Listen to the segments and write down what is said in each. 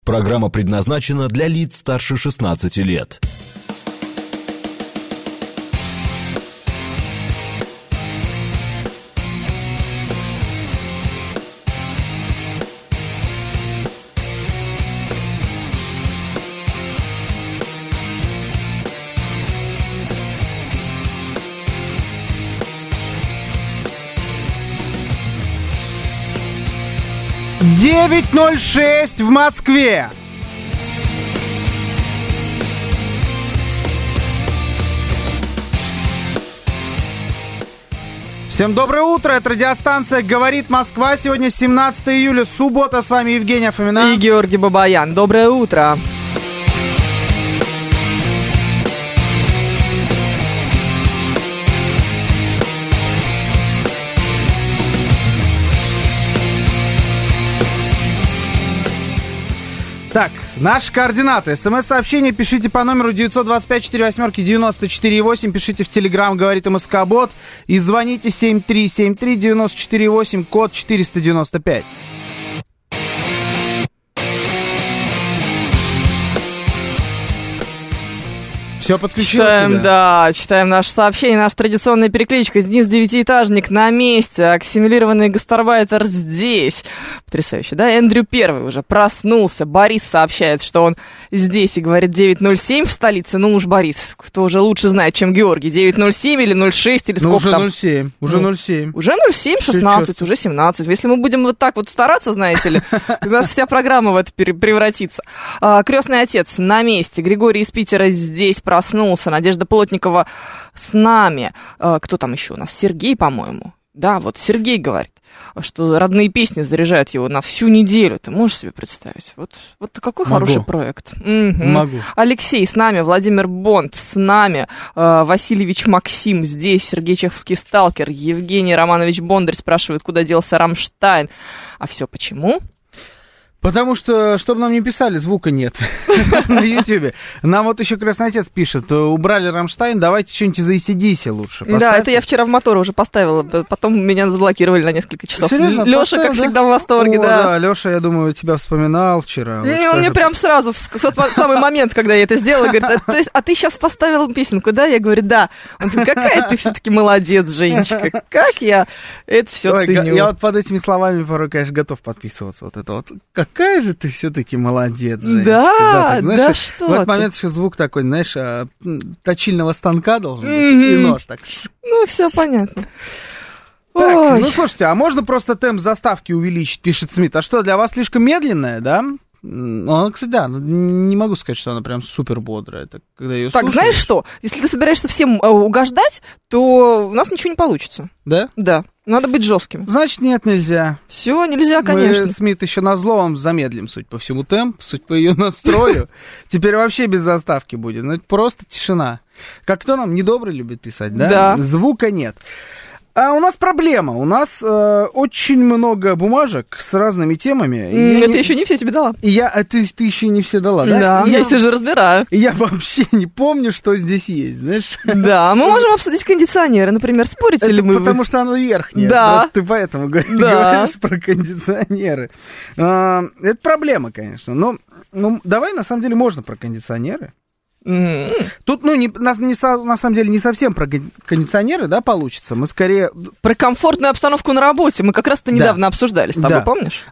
Программа предназначена для лиц старше 16 лет. «9:06 в Москве». Всем доброе утро, это радиостанция «Говорит Москва». Сегодня 17 июля, суббота. С вами Евгения Фомина и Георгий Бабаян. Доброе утро. Так, наши координаты. СМС-сообщение пишите по номеру 925-48-94-8. Пишите в Телеграм «Говорит МСК-бот». И звоните 7373-94-8, код 495. Все подключился, читаем наше сообщение. Наша традиционная перекличка. Денис Девятиэтажник на месте. Аксимилированный гастарбайтер здесь. Потрясающе, да? Эндрю Первый уже проснулся. Борис сообщает, что он здесь и говорит 9:07 в столице. Ну уж Борис, кто уже лучше знает, чем Георгий. 9:07 или 06 или сколько уже там? 0,7. Уже 0,7. Уже 0,7, 16, уже 17. Если мы будем вот так вот стараться, знаете ли, у нас вся программа в это превратится. Крестный отец на месте. Григорий из Питера здесь проснулся. Надежда Плотникова с нами. Кто там еще у нас? Сергей, по-моему. Да, вот Сергей говорит, что родные песни заряжают его на всю неделю. Ты можешь себе представить? Вот какой хороший проект. Угу. Могу. Алексей с нами, Владимир Бонд с нами, Васильевич Максим здесь, Сергей Чеховский сталкер, Евгений Романович Бондарь спрашивает, куда делся Рамштайн. А все почему? Потому что, чтобы нам не писали, звука нет на Ютьюбе. Нам вот еще Красный Отец пишет, убрали Рамштайн, давайте что-нибудь из AC/DC лучше поставьте. Да, это я вчера в моторы уже поставила, потом меня заблокировали на несколько часов. Серьезно? Леша, как всегда, в восторге, да. Леша, я думаю, тебя вспоминал вчера. Он мне прям сразу, в тот самый момент, когда я это сделала, говорит, а ты сейчас поставила песенку, да? Я говорю, да. Он говорит, какая ты все-таки молодец, Женечка, как я это все ценю. Я вот под этими словами порой, конечно, готов подписываться. Вот это вот. Какая же ты все-таки молодец, Женечка. Да, так, знаешь, да что в этот момент еще звук такой, знаешь, точильного станка должен быть, и нож так. Ну, все понятно. Так, ну слушайте, а можно просто темп заставки увеличить, пишет Смит. А что, для вас слишком медленная, да? Ну, кстати, да, не могу сказать, что она прям супер бодрая. Это, когда ее так, слушаешь... знаешь что? Если ты собираешься всем угождать, то у нас ничего не получится. Да? Да. Надо быть жестким. Значит, нет, нельзя. Все, нельзя, конечно. Мы, Смит, еще назло вам замедлим, суть по всему, темп, суть по ее настрою. Теперь вообще без заставки будет. Ну, это просто тишина. Как кто нам недобрый любит писать, да? Да. Звука нет. А у нас проблема. У нас очень много бумажек с разными темами. Это еще не все тебе дала. Ты еще не все дала, да? Да, я все же разбираю. Я вообще не помню, что здесь есть, знаешь? Да, мы можем обсудить кондиционеры, например, спорите ли мы? Потому что оно верхнее. Да. Просто ты поэтому говоришь про кондиционеры. Это проблема, конечно. Но давай, на самом деле, можно про кондиционеры. Тут, на самом деле, не совсем про кондиционеры, да, получится. Мы скорее... Про комфортную обстановку на работе. Мы как раз-то недавно обсуждали с тобой, помнишь?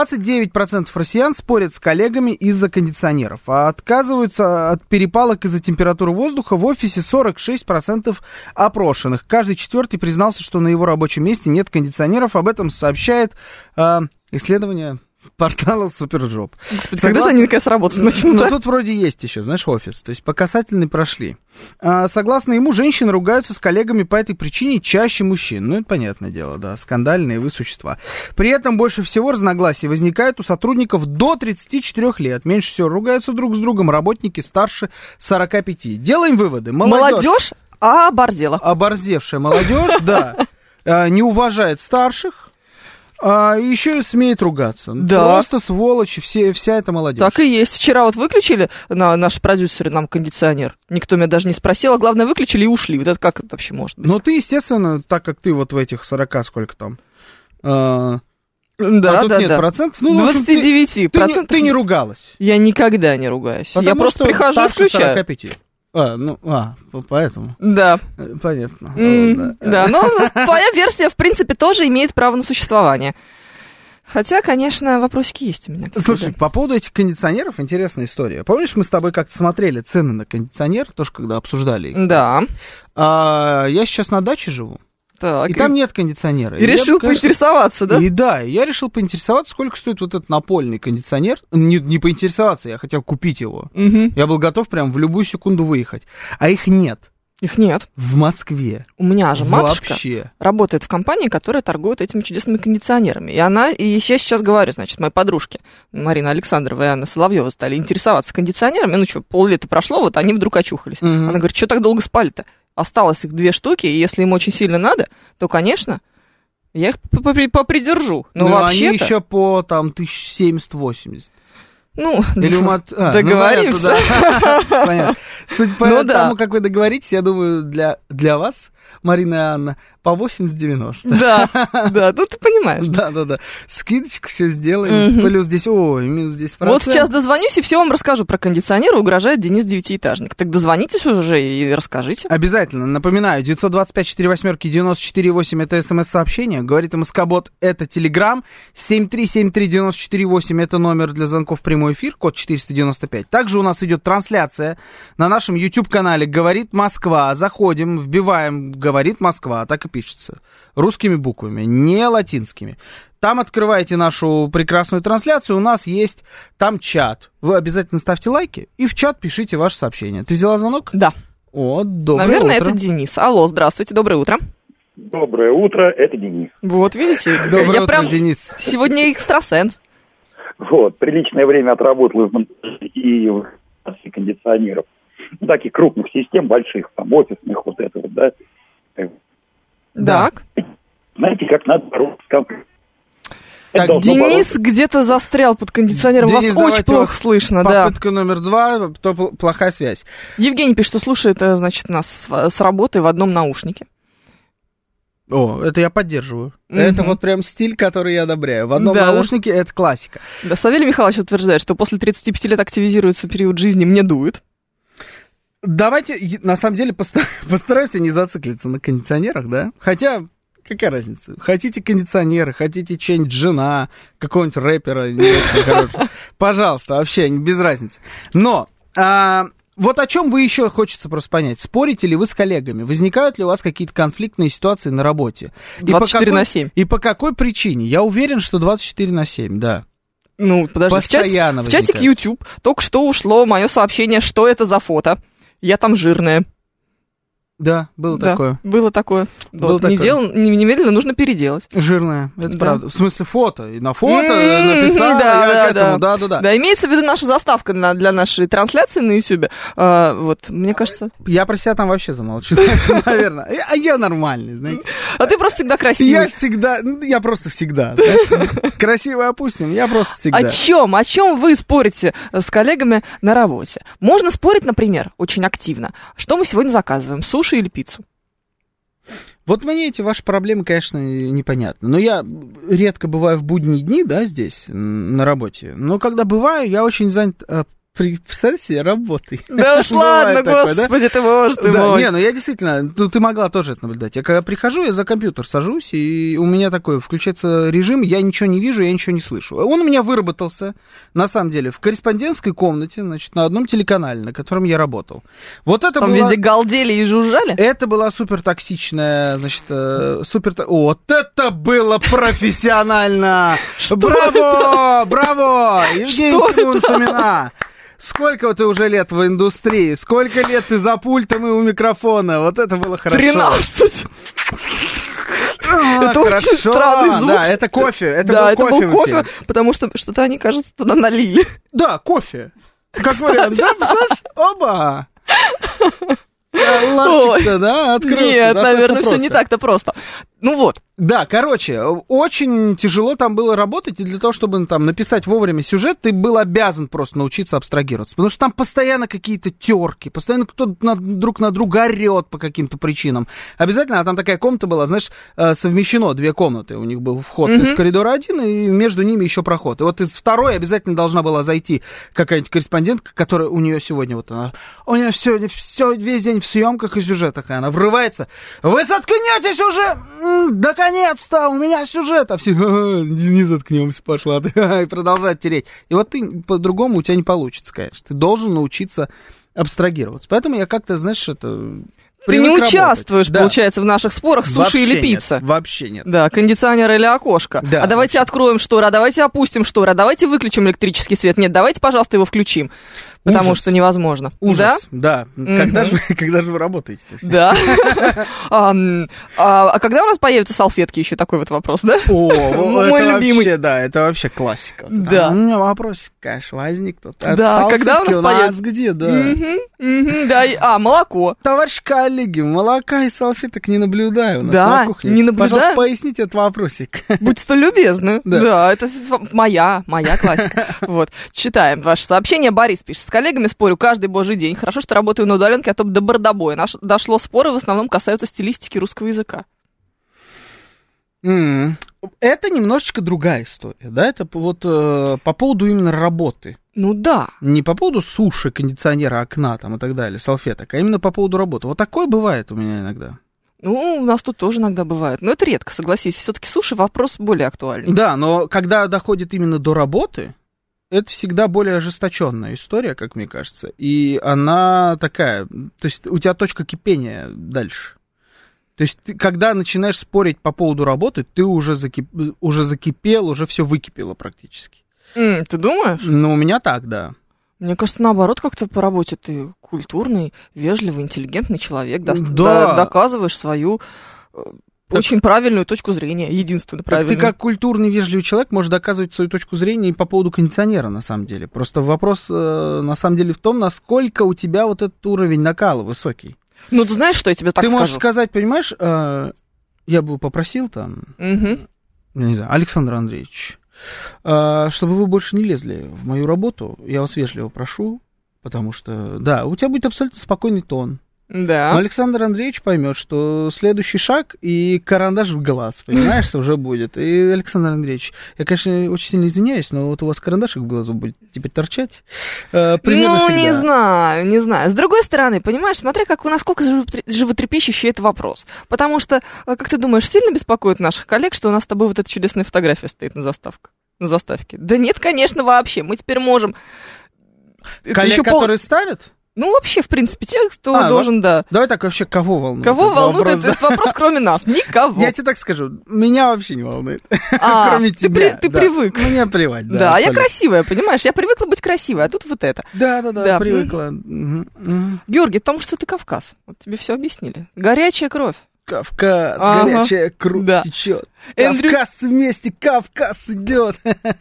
29% россиян спорят с коллегами из-за кондиционеров, а отказываются от перепалок из-за температуры воздуха. В офисе 46% опрошенных. Каждый четвертый признался, что на его рабочем месте нет кондиционеров. Об этом сообщает исследование портала Супержоп. Господи, когда же они наконец работать начнут? Ну, тут вроде есть еще, знаешь, офис. То есть по касательной прошли. Согласно ему, женщины ругаются с коллегами по этой причине чаще мужчин. Ну, это понятное дело, да, скандальные вы существа. При этом больше всего разногласий возникает у сотрудников до 34 лет. Меньше всего ругаются друг с другом работники старше 45. Делаем выводы. Молодежь оборзела. Оборзевшая молодежь, да, не уважает старших. Еще и смеет ругаться. Да. Просто сволочи, вся эта молодежь. Так и есть. Вчера вот выключили наши продюсеры нам кондиционер. Никто меня даже не спросил, а главное, выключили и ушли. Вот это как это вообще может быть? Ну, ты, естественно, так как ты вот в этих 40, сколько там, Да, а тут да, нет да. процентов. Ну, в общем, 29%. ты не ругалась. Я никогда не ругаюсь. Потому Я просто что прихожу и старше включаю. 45. Поэтому. Да. Понятно. Да, но твоя версия, в принципе, тоже имеет право на существование. Хотя, конечно, вопросики есть у меня. Слушай, по поводу этих кондиционеров интересная история. Помнишь, мы с тобой как-то смотрели цены на кондиционер, тоже когда обсуждали их? Да. Я сейчас на даче живу, Так. и там нет кондиционера. И решил поинтересоваться, да? Я решил поинтересоваться, сколько стоит вот этот напольный кондиционер. Не поинтересоваться, я хотел купить его. Угу. Я был готов прям в любую секунду выехать. А их нет. Их нет. В Москве. У меня же матушка Вообще. работает в компании, которая торгует этими чудесными кондиционерами. И я сейчас говорю, значит, моей подружке Марина Александрова и Анна Соловьева стали интересоваться кондиционерами. Ну что, поллета прошло, вот они вдруг очухались. Угу. Она говорит, что так долго спали-то? Осталось их 2 штуки, и если им очень сильно надо, то, конечно, я их попридержу. Но вообще-то... они еще по там 1070-80. Ну, или договоримся. Понятно. Суть по тому, как вы договоритесь, я думаю, для вас, Марина и Анна, по 80-90. Да, ну ты понимаешь. Да. Скидочку все сделаем. Плюс здесь, минус 10%. Вот сейчас дозвонюсь и все вам расскажу про кондиционеры. Угрожает Денис Девятиэтажник. Так дозвонитесь уже и расскажите. Обязательно. Напоминаю, 925-48-94-8 это смс-сообщение. Говорит МСК-бот, это Телеграм. 7373948 это номер для звонков в прямой эфир, код 495. Также у нас идет трансляция на нашем YouTube-канале «Говорит Москва». Заходим, вбиваем «Говорит Москва», так и пишется. Русскими буквами, не латинскими. Там открываете нашу прекрасную трансляцию, у нас есть там чат. Вы обязательно ставьте лайки и в чат пишите ваше сообщение. Ты взяла звонок? Да. Доброе Наверное, утро. это Денис. Алло, здравствуйте, доброе утро. Доброе утро, это Денис. Вот, видите? Доброе утро, Денис. Сегодня экстрасенс. Вот, приличное время отработал в монтаже и в кондиционеров. Ну, таких крупных систем, больших, там, офисных, вот это вот, да. Так. Знаете, как надо бороться с конфликтом. Так, Денис где-то застрял под кондиционером. Денис, вас очень плохо слышно, да. Попытка номер 2, то плохая связь. Евгений пишет, что слушает, значит, нас с работы в одном наушнике. Это я поддерживаю. Это вот прям стиль, который я одобряю. В одном наушнике это классика. Да, Савелий Михайлович утверждает, что после 35 лет активизируется период жизни «мне дует». Давайте, на самом деле, постараемся не зациклиться на кондиционерах, да? Хотя, какая разница? Хотите кондиционеры, хотите что-нибудь жена, какого-нибудь рэпера, не очень хорошего. Пожалуйста, вообще, без разницы. Но... Вот о чем вы еще хочется просто понять. Спорите ли вы с коллегами? Возникают ли у вас какие-то конфликтные ситуации на работе? 24/7. И по какой причине? Я уверен, что 24/7, да. Ну, подожди, в чатик YouTube только что ушло мое сообщение, что это за фото. Я там жирная. Да, было такое. Было такое. Немедленно нужно переделать. Жирная, это правда. В смысле фото. И на фото написал, я к этому, да. Да, имеется в виду наша заставка для нашей трансляции на YouTube. Вот, мне кажется... Я про себя там вообще замолчу, наверное. А я нормальный, знаете. А ты просто всегда красивый. Я просто всегда. Красиво опустим, я просто всегда. О чем вы спорите с коллегами на работе? Можно спорить, например, очень активно. Что мы сегодня заказываем? Суши или пиццу? Вот мне эти ваши проблемы, конечно, непонятны. Но я редко бываю в будние дни, да, здесь, на работе. Но когда бываю, я очень занят... Представьте себе, работай. Да уж ладно, господи, ты можешь, ты мой. Не, ну я действительно, ты могла тоже это наблюдать. Я когда прихожу, я за компьютер сажусь, и у меня такой включается режим, я ничего не вижу, я ничего не слышу. Он у меня выработался, на самом деле, в корреспондентской комнате, значит, на одном телеканале, на котором я работал. Вот это там везде галдели и жужжали? Это была супертоксичная, значит, Вот это было профессионально! Браво! Евгений Фомина! Сколько ты уже лет в индустрии? Сколько лет ты за пультом и у микрофона? Вот это было хорошо. 13! Это очень странный звук. Да, это кофе. Это был кофе, потому что что-то они, кажется, туда налили. Да, кофе. Как вариант, да, Саш? Оба! Лапчик-то, да, открылся. Нет, наверное, все не так-то просто. Ну вот, Да, короче, очень тяжело там было работать, и для того, чтобы там написать вовремя сюжет, ты был обязан просто научиться абстрагироваться, потому что там постоянно какие-то терки, постоянно кто-то друг на друга орет по каким-то причинам. Обязательно, а там такая комната была, знаешь, совмещено 2 комнаты, у них был вход из коридора 1, и между ними еще проход. И вот из второй обязательно должна была зайти какая-нибудь корреспондентка, которая у нее сегодня вот она, у нее сегодня все весь день в съемках и сюжетах, и она врывается, вы заткнетесь уже, наконец-то, у меня сюжет, а все, не заткнемся, пошла ты, и продолжать тереть. И вот ты, по-другому у тебя не получится, конечно. Ты должен научиться абстрагироваться. Поэтому я как-то, знаешь, это... Ты не участвуешь, да, получается, в наших спорах, суши вообще или пицца. Нет, вообще нет. Да, кондиционер или окошко. Да, а давайте откроем шторы, а давайте опустим шторы, а давайте выключим электрический свет. Нет, давайте, пожалуйста, его включим. Потому что невозможно. Ужас, да. Когда же вы работаете? Да. А когда у нас появятся салфетки? Еще такой вот вопрос, да? Мой любимый. Да, это вообще классика. Да. У меня вопросик, конечно, возник тут. Да, когда у нас появятся? Где, да. Да, молоко. Товарищ коллеги, молока и салфеток не наблюдаю у нас на кухне. Не наблюдаю. Пожалуйста, поясните этот вопросик. Будьте столь любезны. Да, это моя классика. Вот, читаем ваше сообщение. Борис пишет. С коллегами спорю каждый божий день. Хорошо, что работаю на удаленке, а то до бардобоя. Дошло, споры в основном касаются стилистики русского языка. Это немножечко другая история, да? Это вот по поводу именно работы. Ну да. Не по поводу суши, кондиционера, окна там и так далее, салфеток, а именно по поводу работы. Вот такое бывает у меня иногда. Ну, у нас тут тоже иногда бывает. Но это редко, согласись. Все-таки суши вопрос более актуальный. Да, но когда доходит именно до работы, это всегда более ожесточенная история, как мне кажется. И она такая, то есть у тебя точка кипения дальше. То есть ты, когда начинаешь спорить по поводу работы, ты уже закипел, уже все выкипело практически. Ты думаешь? Ну, у меня так, да. Мне кажется, наоборот, как-то по работе ты культурный, вежливый, интеллигентный человек, доказываешь свою... Очень правильную точку зрения, единственно правильную. Ты как культурный, вежливый человек можешь доказывать свою точку зрения и по поводу кондиционера, на самом деле. Просто вопрос, на самом деле, в том, насколько у тебя вот этот уровень накала высокий. Ну, ты знаешь, что я тебе так скажу? Ты можешь сказать, понимаешь, я бы попросил там, я не знаю, Александр Андреевич, чтобы вы больше не лезли в мою работу, я вас вежливо прошу, потому что, да, у тебя будет абсолютно спокойный тон. Да. Но Александр Андреевич поймет, что следующий шаг и карандаш в глаз, понимаешь, уже будет. И, Александр Андреевич, я, конечно, очень сильно извиняюсь, но вот у вас карандашик в глазу будет теперь торчать. Примерно всегда. Не знаю. С другой стороны, понимаешь, смотря насколько животрепещущий это вопрос. Потому что, как ты думаешь, сильно беспокоит наших коллег, что у нас с тобой вот эта чудесная фотография стоит на заставке? Да нет, конечно, вообще. Мы теперь можем... Коллег, которые ставят? Ну, вообще, в принципе, те, кто должен, да. Давай так, вообще, кого волнует? Кого волнует этот вопрос, кроме нас? Никого. Я тебе так скажу, меня вообще не волнует. Кроме тебя. Ты привык. Мне плевать, да. Да, а я красивая, понимаешь? Я привыкла быть красивой, а тут вот это. Да, привыкла. Георгий, потому что ты Кавказ. Вот тебе все объяснили. Горячая кровь. Кавказ, горячая кровь течет. Кавказ вместе, Кавказ идет.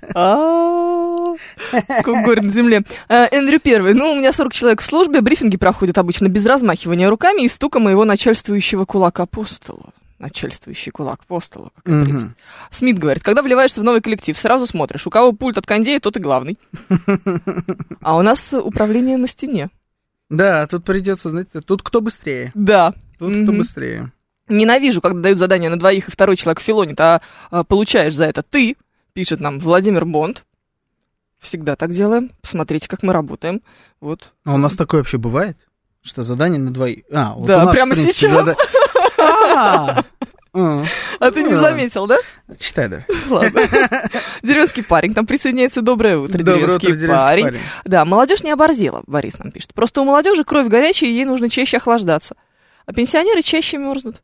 Сколько горь на земле. Эндрю Первый. Ну, у меня 40 человек в службе, брифинги проходят обычно без размахивания руками и стука моего начальствующего кулака по столу. Начальствующий кулак по столу. Смит говорит, когда вливаешься в новый коллектив, сразу смотришь, у кого пульт от кондея, тот и главный. А у нас управление на стене. Да, тут придется, знаете, тут кто быстрее. Да. Тут кто быстрее. Ненавижу, когда дают задание на двоих, и второй человек филонит, а получаешь за это ты, пишет нам Владимир Бонд. Всегда так делаем. Посмотрите, как мы работаем. Вот. А у нас такое вообще бывает? Что задание на двоих? Вот да, нас, прямо принципе, сейчас. А ты не заметил, да? Читай, да. Ладно. Деревенский парень к нам присоединяется. Доброе утро, деревенский парень. Да, молодежь не оборзела, Борис нам пишет. Просто у молодежи кровь горячая, и ей нужно чаще охлаждаться. А пенсионеры чаще мерзнут.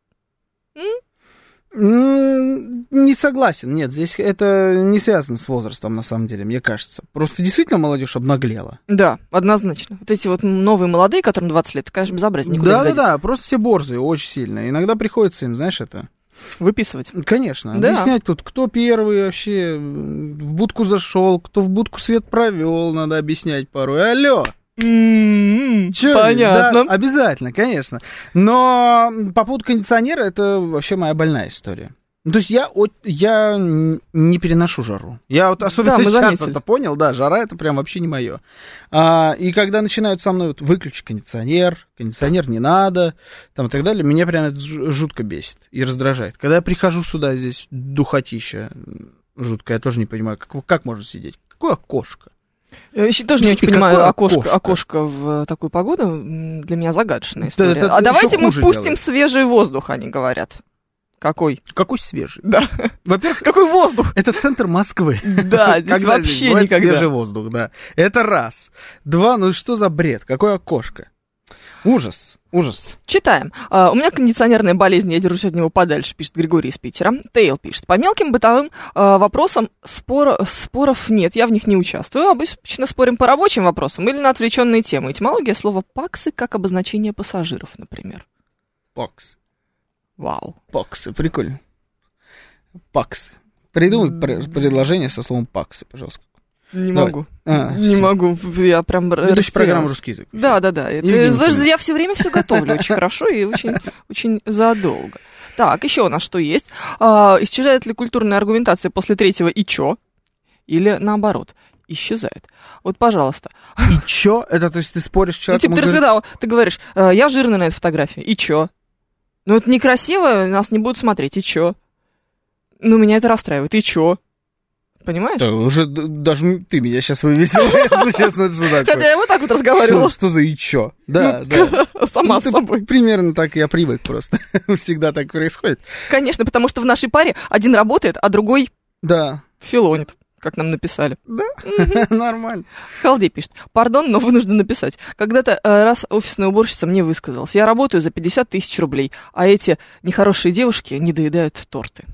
Не согласен. Нет, здесь это не связано с возрастом, на самом деле, мне кажется. Просто действительно молодежь обнаглела. Да, однозначно. Вот эти вот новые молодые, которым 20 лет, это, конечно, безобразие. Да, просто все борзые очень сильно. Иногда приходится им, знаешь, это... Выписывать. Конечно. Да. Объяснять тут, кто первый вообще в будку зашел, кто в будку свет провел, надо объяснять порой. Алло! Понятно. Да, обязательно, конечно. Но по поводу кондиционера, это вообще моя больная история. То есть я не переношу жару. Я вот особенно сейчас это понял, да, жара это прям вообще не мое. И когда начинают со мной выключи кондиционер не надо, там и так далее, меня прям это жутко бесит и раздражает. Когда я прихожу сюда, здесь духотища жутко, я тоже не понимаю, как можно сидеть. Какое окошко? Я еще тоже не очень понимаю окошко в такую погоду. Для меня загадочная история. Это давайте мы пустим свежий воздух, они говорят. Какой? Какой свежий? Да. Во-первых, какой воздух? Это центр Москвы. Да, здесь вообще никогда. Свежий воздух, да. Это раз. Два, ну что за бред? Какое окошко? Ужас. Читаем. У меня кондиционерная болезнь, я держусь от него подальше, пишет Григорий из Питера. Тейл пишет. По мелким бытовым вопросам споров нет, я в них не участвую. Обычно спорим по рабочим вопросам или на отвлеченные темы. Этимология слова «паксы» как обозначение пассажиров, например. Пакс. Вау. Паксы, прикольно. Паксы. Придумай предложение со словом паксы, пожалуйста. Не могу. Не могу. Я прям Следующая программа «Русский язык». Да. Я все время все готовлю очень хорошо и очень задолго. Так, еще у нас что есть? Исчезает ли культурная аргументация после третьего «и чё?» Или наоборот? Исчезает. Вот, пожалуйста. И чё? Это, то есть, ты споришь с человеком? Ты говоришь, я жирный на этой фотографии. И чё? Ну, это некрасиво, нас не будут смотреть. И чё? Ну, меня это расстраивает. И чё? Понимаешь? Да, уже даже ты меня сейчас вывесила, если честно, это что такое? Хотя я вот так вот разговаривала. Что за и чё? Да. Сама с собой. Примерно так я привык просто. Всегда так происходит. Конечно, потому что в нашей паре один работает, а другой филонит, как нам написали. Да, нормально. Халдей пишет. Пардон, но вынужден написать. Когда-то раз офисная уборщица мне высказалась. Я работаю за 50 тысяч рублей, а эти нехорошие девушки не доедают торты.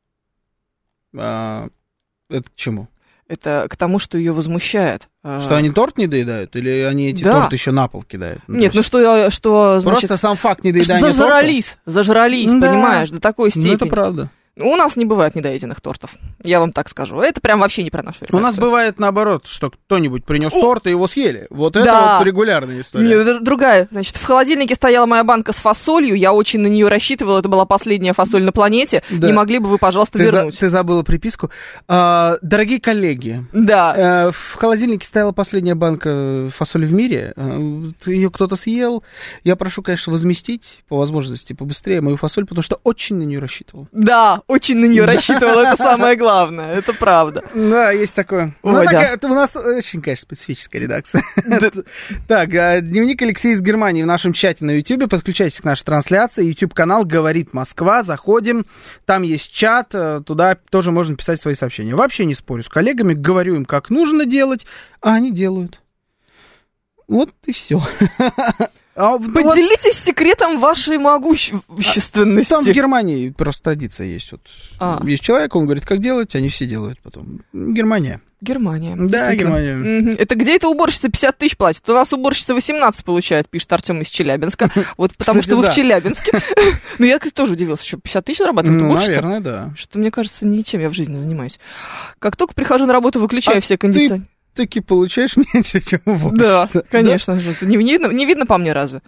Это к чему? Это к тому, что ее возмущает. Что они торт не доедают? Или они эти торты еще на пол кидают? Нет, ну что значит... Просто сам факт недоедания торта? Зажрались, понимаешь, до такой степени. Ну, это правда. У нас не бывает недоеденных тортов, я вам так скажу. Это прям вообще не про нашу редакцию. У нас бывает наоборот, что кто-нибудь принес торт и его съели. Вот это вот регулярная история. Нет, это другая. Значит, в холодильнике стояла моя банка с фасолью, я очень на нее рассчитывала, это была последняя фасоль на планете. Да. Не могли бы вы, пожалуйста, вернуть? Ты забыла приписку. Дорогие коллеги, в холодильнике стояла последняя банка фасоли в мире, ее кто-то съел. Я прошу, конечно, возместить по возможности побыстрее мою фасоль, потому что очень на нее рассчитывал. Да, очень на нее рассчитывала, это самое главное, это правда. Да, есть такое. У нас очень, конечно, специфическая редакция. Так, дневник Алексея из Германии в нашем чате на Ютьюбе. Подключайтесь к нашей трансляции. Ютьюб-канал «Говорит Москва». Заходим, там есть чат, туда тоже можно писать свои сообщения. Вообще не спорю с коллегами, говорю им, как нужно делать, а они делают. Вот и все. Поделитесь секретом вашей могущественности. Там в Германии просто традиция есть. Есть человек, он говорит, как делать, они все делают потом. Германия. Да, Германия. Это где эта уборщица 50 тысяч платит? У нас уборщица 18 получает, пишет Артем из Челябинска. Вот потому что вы в Челябинске. Ну, я, кстати, тоже удивился, что 50 тысяч зарабатывает уборщица. Наверное, да. Что, мне кажется, ничем я в жизни не занимаюсь. Как только прихожу на работу, выключаю все кондиционеры. Таки получаешь меньше, чем уборщица. Да, конечно же. Не видно по мне разве?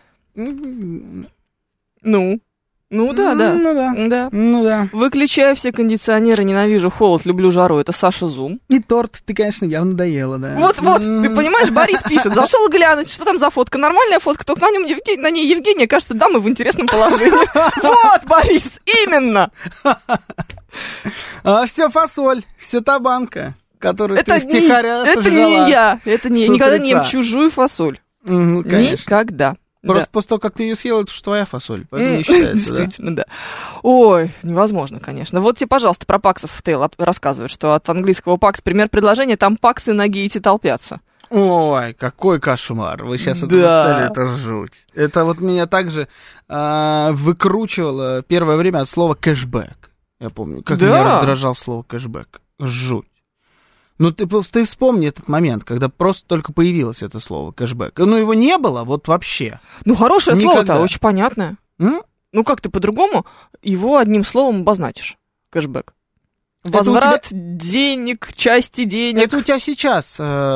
Ну да. Выключаю все кондиционеры, ненавижу холод, люблю жару. Это Саша Зум. И торт ты, конечно, явно доела, да. Вот, ты понимаешь, Борис пишет, зашел глянуть, что там за фотка. Нормальная фотка, только на ней Евгения, кажется, дамы в интересном положении. Вот, Борис, именно. А все фасоль, все та банка, которую ты втихаря сожрала. Это не я, никогда не ем чужую фасоль. Никогда. Просто после того, как ты ее съела, это уж твоя фасоль, поэтому не считается, действительно, да. Ой, невозможно, конечно. Вот тебе, пожалуйста, про паксов Тейл рассказывает, что от английского пакс пример предложения, там паксы на гейте толпятся. Ой, какой кошмар. Вы сейчас это сказали, это жуть. Это вот меня также выкручивало первое время от слова кэшбэк. Я помню, как меня раздражало слово кэшбэк. Жуть. Ну, ты вспомни этот момент, когда просто только появилось это слово кэшбэк. Ну, его не было вот вообще. Ну, хорошее слово-то, очень понятное. Ну, как ты по-другому его одним словом обозначишь? Кэшбэк. Возврат денег, части денег. Это у тебя сейчас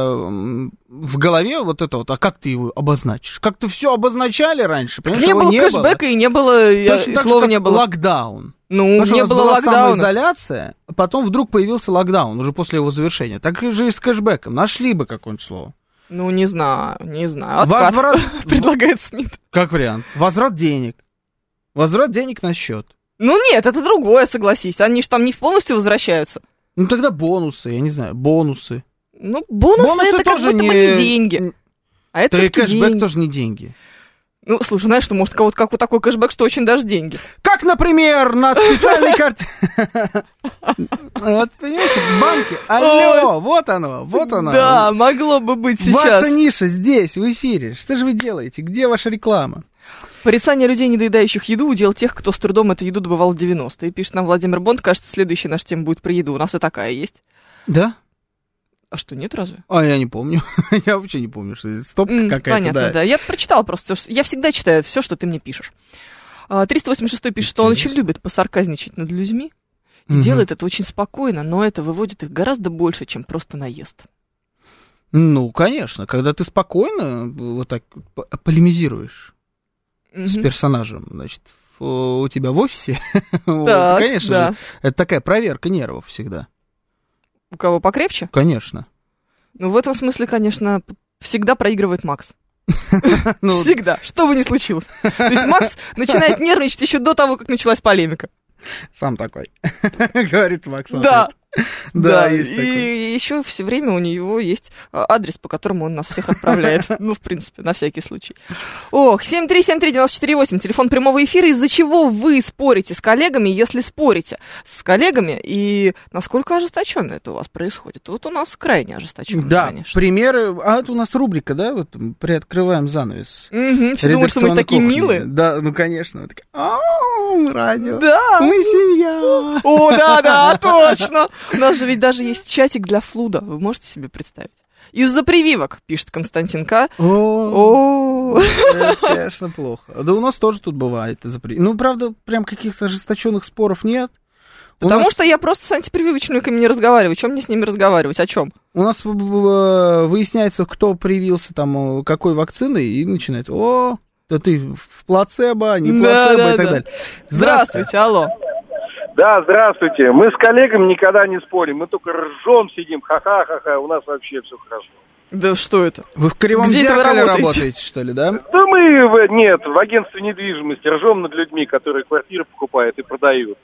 в голове вот это вот, а как ты его обозначишь? Как-то все обозначали раньше, понимаешь? Не было кэшбэка и не было, точно слова так же, не было. Локдаун. Ну, потому не что было была локдауна. самоизоляция, а потом вдруг появился локдаун, уже после его завершения. Так же и с кэшбэком. Нашли бы какое-нибудь слово. Ну, не знаю. Откат. Возврат... Предлагает СМИ. Как вариант. Возврат денег. Возврат денег на счет. Ну, нет, это другое, согласись. Они же там не полностью возвращаются. Ну, тогда бонусы, я не знаю, бонусы. Ну, бонусы это как будто бы не деньги. А это и кэшбэк деньги. тоже не деньги. Ну, слушай, знаешь, что может кого-то как такой кэшбэк, что очень даже деньги. Как, например, на специальной карте. Вот, понимаете, банки. Алло, вот оно. Да, могло бы быть сейчас. Ваша ниша здесь, в эфире. Что же вы делаете? Где ваша реклама? Порицание людей, недоедающих еду, удел тех, кто с трудом эту еду добывал в 90-е. Пишет нам Владимир Бонд. Кажется, следующая наша тема будет про еду. У нас и такая есть. Да? А что, нет разве? А я не помню. Я вообще не помню, что это стопка какая-то. Понятно, да. Я прочитала просто. Я всегда читаю все, что ты мне пишешь. 386-й пишет, что он очень любит посарказничать над людьми. И делает это очень спокойно, но это выводит их гораздо больше, чем просто наезд. Ну, конечно. Когда ты спокойно вот так полемизируешь с персонажем, значит, у тебя в офисе, Так, конечно да. же, это такая проверка нервов всегда. У кого покрепче? Конечно. Ну, в этом смысле, конечно, всегда проигрывает Макс. Ну, Всегда, что бы ни случилось. То есть Макс начинает нервничать еще до того, как началась полемика. сам такой, говорит Макс. Да. Да, есть такой. И еще все время у него есть адрес, по которому он нас всех отправляет. Ну, в принципе, на всякий случай. Ох, 7373948, телефон прямого эфира. Из-за чего вы спорите с коллегами, если спорите с коллегами? И насколько ожесточенно это у вас происходит? Вот у нас крайне ожесточенно, да, конечно. примеры. А это у нас рубрика, да? Вот приоткрываем занавес. Все думают, что мы такие милые. Да, ну, конечно. Радио. Да. Мы семья. О, да, точно. У нас же ведь даже есть чатик для флуда. Вы можете себе представить? Из-за прививок, пишет Константин К. О, это, конечно, плохо. Да у нас тоже тут бывает из-за прививок. Ну, правда, прям каких-то ожесточенных споров нет. Потому что я просто с антипрививочниками не разговариваю. Чем мне с ними разговаривать? О чем? У нас выясняется, кто привился там какой вакциной, и начинает: о, да ты в плацебо, не плацебо и так далее. Здравствуйте, алло. Да, здравствуйте. Мы с коллегами никогда не спорим, мы только ржем, сидим, ха-ха-ха-ха, у нас вообще все хорошо. Да что это? Вы в Кривом Зеркале работаете, что ли, да? Да нет, в агентстве недвижимости ржем над людьми, которые квартиры покупают и продают.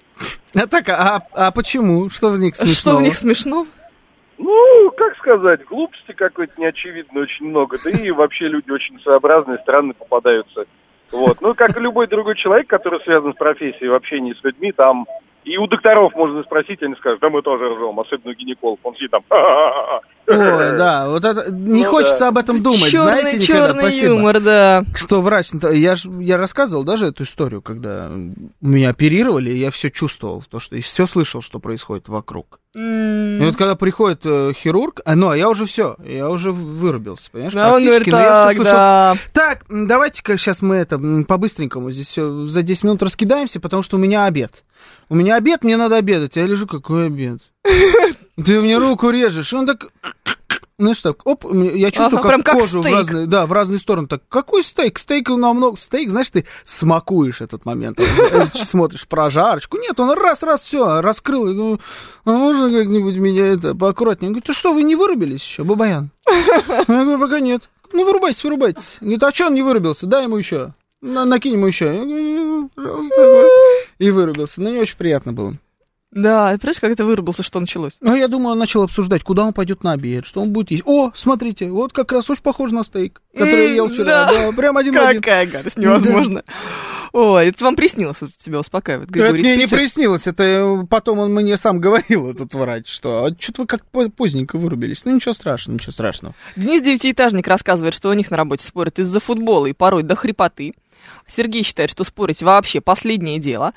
А почему? Что в них смешного? Что в них смешного? Ну, как сказать, глупости какой-то неочевидной очень много, да и вообще люди очень своеобразные, странные попадаются. Вот. Ну, как и любой другой человек, который связан с профессией, в общении с людьми, там, и у докторов можно спросить, они скажут: да мы тоже ржем, особенно гинеколог, он сидит там. Ой, да, вот это, не хочется об этом думать, знаете, никогда. Черный юмор, да. Что врач, я рассказывал даже эту историю, когда меня оперировали, и я все чувствовал, и все слышал, что происходит вокруг. И вот когда приходит хирург, а я уже все, я уже вырубился, понимаешь? Да, он говорит: так, да. Так, давайте-ка сейчас мы по-быстренькому здесь все за 10 минут раскидаемся, потому что у меня обед. У меня обед, мне надо обедать. Я лежу: какой обед? Ты мне руку режешь. И он так, знаешь, так, оп, я чувствую, как кожу в разные стороны. Так, какой стейк? Стейк, знаешь, ты смакуешь этот момент. Смотришь прожарочку. Нет, он раз, все, раскрыл. Я говорю: а можно как-нибудь меня поаккуратнее? Он говорит: ты что, вы не вырубились еще, Бабаян? Я говорю: пока нет. Ну, вырубайтесь. Говорит: а что он не вырубился? Дай ему еще. Накинь ему еще. Я говорю: пожалуйста. И вырубился. Но не очень приятно было. Да, понимаешь, как это вырубился, что началось? Ну, я думаю, он начал обсуждать, куда он пойдет на обед, что он будет есть. О, смотрите, вот как раз очень похож на стейк, который я ел вчера. Да, прям один в один. Какая гадость, невозможно. Ой, это вам приснилось, это тебя успокаивает, Григорий. Это мне не приснилось, это потом он мне сам говорил, этот врач, что что-то вы как поздненько вырубились. Ну, ничего страшного. Денис Девятиэтажник рассказывает, что у них на работе спорят из-за футбола и порой до хрипоты. Сергей считает, что спорить вообще последнее дело.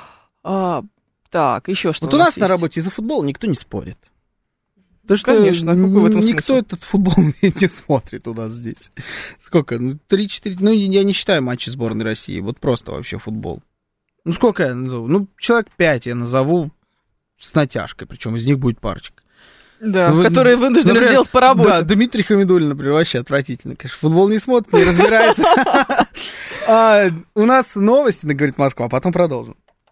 Так, еще что вот у нас на работе из-за футбола никто не спорит. Потому что конечно, какой в этом никто смысл? Этот футбол не смотрит у нас здесь. Сколько? 3-4... я не считаю матчи сборной России. Вот просто вообще футбол. Сколько я назову? Человек 5 я назову. с натяжкой, причем из них будет парочка. Да, которые вынуждены делать по работе. Да, Дмитрий Хамидуллин, например, вообще отвратительно. Конечно, футбол не смотрит, не разбирается. У нас новости, говорит Москва, а потом продолжим.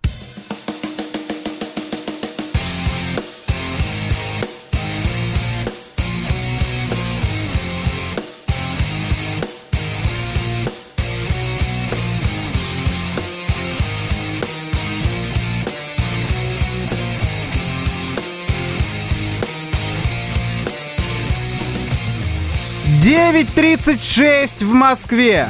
Девять 36 в Москве.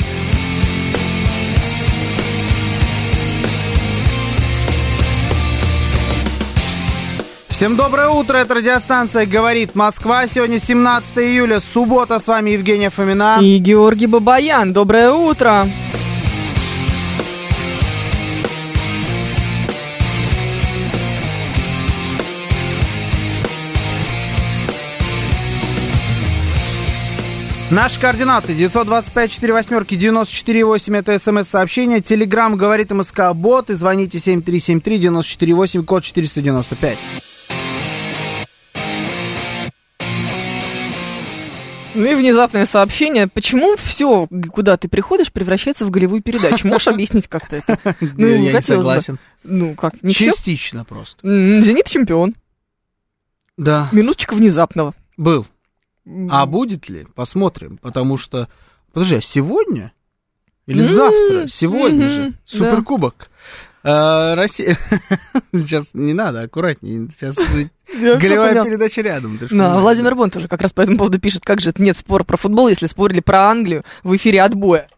Всем доброе утро, это радиостанция «Говорит Москва». Сегодня 17 июля, суббота, с вами Евгения Фомина. И Георгий Бабаян. Доброе утро. Наши координаты 925-48-94-8, это смс-сообщение. Телеграм «Говорит МСК Бот» и звоните 7373-94-8, код 495. Ну и внезапное сообщение. Почему все, куда ты приходишь, превращается в голевую передачу? Можешь объяснить как-то это? Я не согласен. Ну как, не все? Частично просто. «Зенит» чемпион. Да. Минуточка внезапного. Был. А будет ли? Посмотрим. Потому что... Подожди, а сегодня? Или завтра? Сегодня же. Суперкубок. Россия... Сейчас не надо, аккуратнее. Сейчас голевая передача рядом. Владимир Бон тоже как раз по этому поводу пишет, как же это нет спора про футбол, если спорили про Англию в эфире отбоя.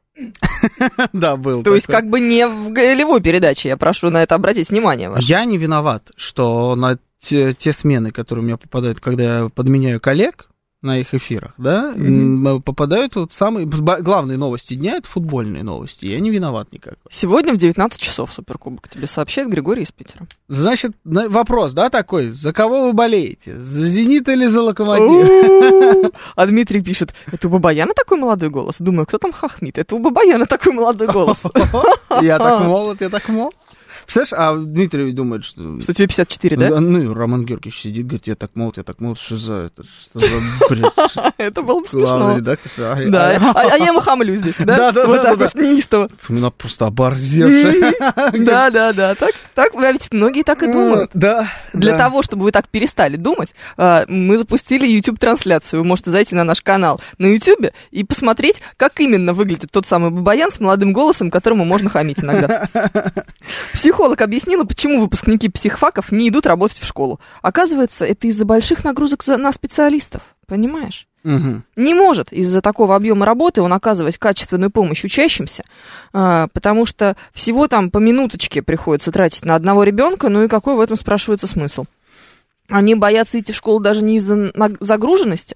Да, был. То есть как бы не в голевой передаче, я прошу на это обратить внимание. Я не виноват, что на те смены, которые у меня попадают, когда я подменяю коллег на их эфирах, да, попадают вот самые главные новости дня, это футбольные новости. Я не виноват никак. Сегодня в 19 часов Суперкубок тебе сообщает Григорий из Питера. Значит, вопрос, да, такой, за кого вы болеете? За «Зенит» или за «Локомотив»? А Дмитрий пишет, это у Бабаяна такой молодой голос? Думаю, кто там хохмит? Это у Бабаяна такой молодой голос. Я так молод, я так молод. Представляешь, а Дмитрий думает, что... Что тебе 54, да? Ну, Роман Георгиевич сидит, говорит, я так молод, что за бред? Это было бы смешно. Редактор, да, а я ему хамлю здесь, да? Да. Вот так вот, неистово. Фомина просто оборзевшая. Да. Так, ведь многие так и думают. Да. Для того, чтобы вы так перестали думать, мы запустили YouTube-трансляцию. Вы можете зайти на наш канал на YouTube и посмотреть, как именно выглядит тот самый Бабаян с молодым голосом, которому можно хамить иногда. Психолог объяснила, почему выпускники психфаков не идут работать в школу. Оказывается, это из-за больших нагрузок на специалистов. Понимаешь? Угу. Не может из-за такого объема работы он оказывать качественную помощь учащимся, потому что всего там по минуточке приходится тратить на одного ребенка, ну и какой в этом, спрашивается, смысл? Они боятся идти в школу даже не из-за загруженности,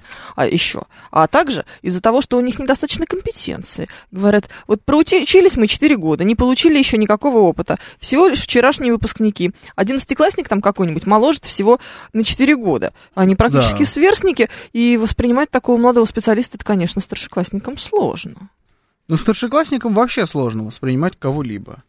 а также из-за того, что у них недостаточно компетенции. Говорят, вот проучились мы 4 года, не получили еще никакого опыта. Всего лишь вчерашние выпускники. 11-классник там какой-нибудь моложит всего на 4 года. Они практически сверстники, и воспринимать такого молодого специалиста, это, конечно, старшеклассникам сложно. Ну, старшеклассникам вообще сложно воспринимать кого-либо.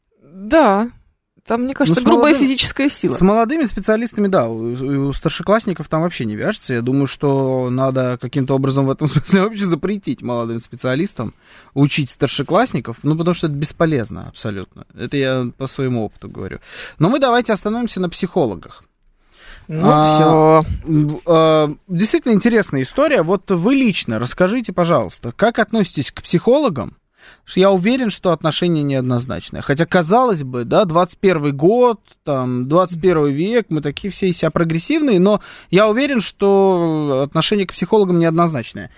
Да. Там, мне кажется, грубая физическая сила. С молодыми специалистами, да, у старшеклассников там вообще не вяжется. Я думаю, что надо каким-то образом в этом смысле вообще запретить молодым специалистам учить старшеклассников, потому что это бесполезно абсолютно. Это я по своему опыту говорю. Но мы давайте остановимся на психологах. Все. Действительно интересная история. Вот вы лично расскажите, пожалуйста, как относитесь к психологам? Я уверен, что отношения неоднозначные. Хотя, казалось бы, да, 21 год, там, 21 век, мы такие все из себя прогрессивные, но я уверен, что отношение к психологам неоднозначное.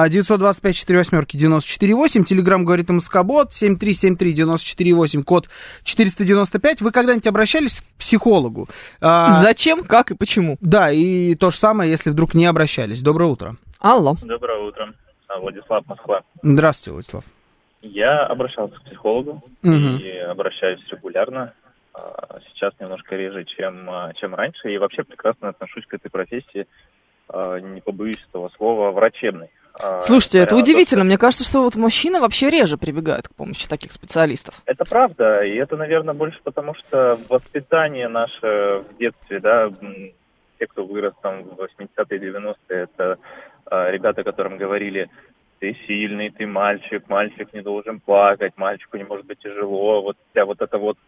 925-48-94-8, телеграм «Говорит МСК-бот», 7373-94-8, код 495. Вы когда-нибудь обращались к психологу? Зачем, как и почему? Да, и то же самое, если вдруг не обращались. Доброе утро. Алло. Доброе утро. Владислав, Москва. Здравствуйте, Владислав. Я обращался к психологу и обращаюсь регулярно. Сейчас немножко реже, чем раньше. И вообще прекрасно отношусь к этой профессии, не побоюсь этого слова, врачебной. Слушайте, это удивительно. Мне кажется, что вот мужчины вообще реже прибегают к помощи таких специалистов. Это правда, и это, наверное, больше потому, что воспитание наше в детстве, да, те, кто вырос там в 80-е, 90-е, это ребята, которым говорили: ты сильный, ты мальчик не должен плакать, мальчику не может быть тяжело. Вот вся вот эта вот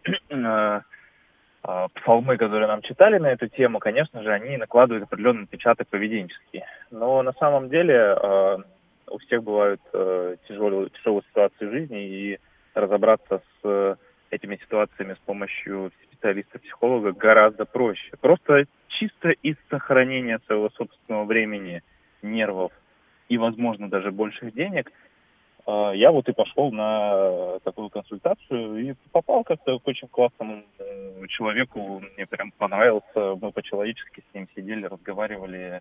псалмы, которые нам читали на эту тему, конечно же, они накладывают определенный отпечаток поведенческий. Но на самом деле у всех бывают тяжелые ситуации в жизни, и разобраться с этими ситуациями с помощью специалиста-психолога гораздо проще. Просто чисто из сохранения своего собственного времени, нервов и, возможно, даже больших денег, я вот и пошел на такую консультацию и попал как-то к очень классному человеку. Мне прям понравился. Мы по-человечески с ним сидели, разговаривали.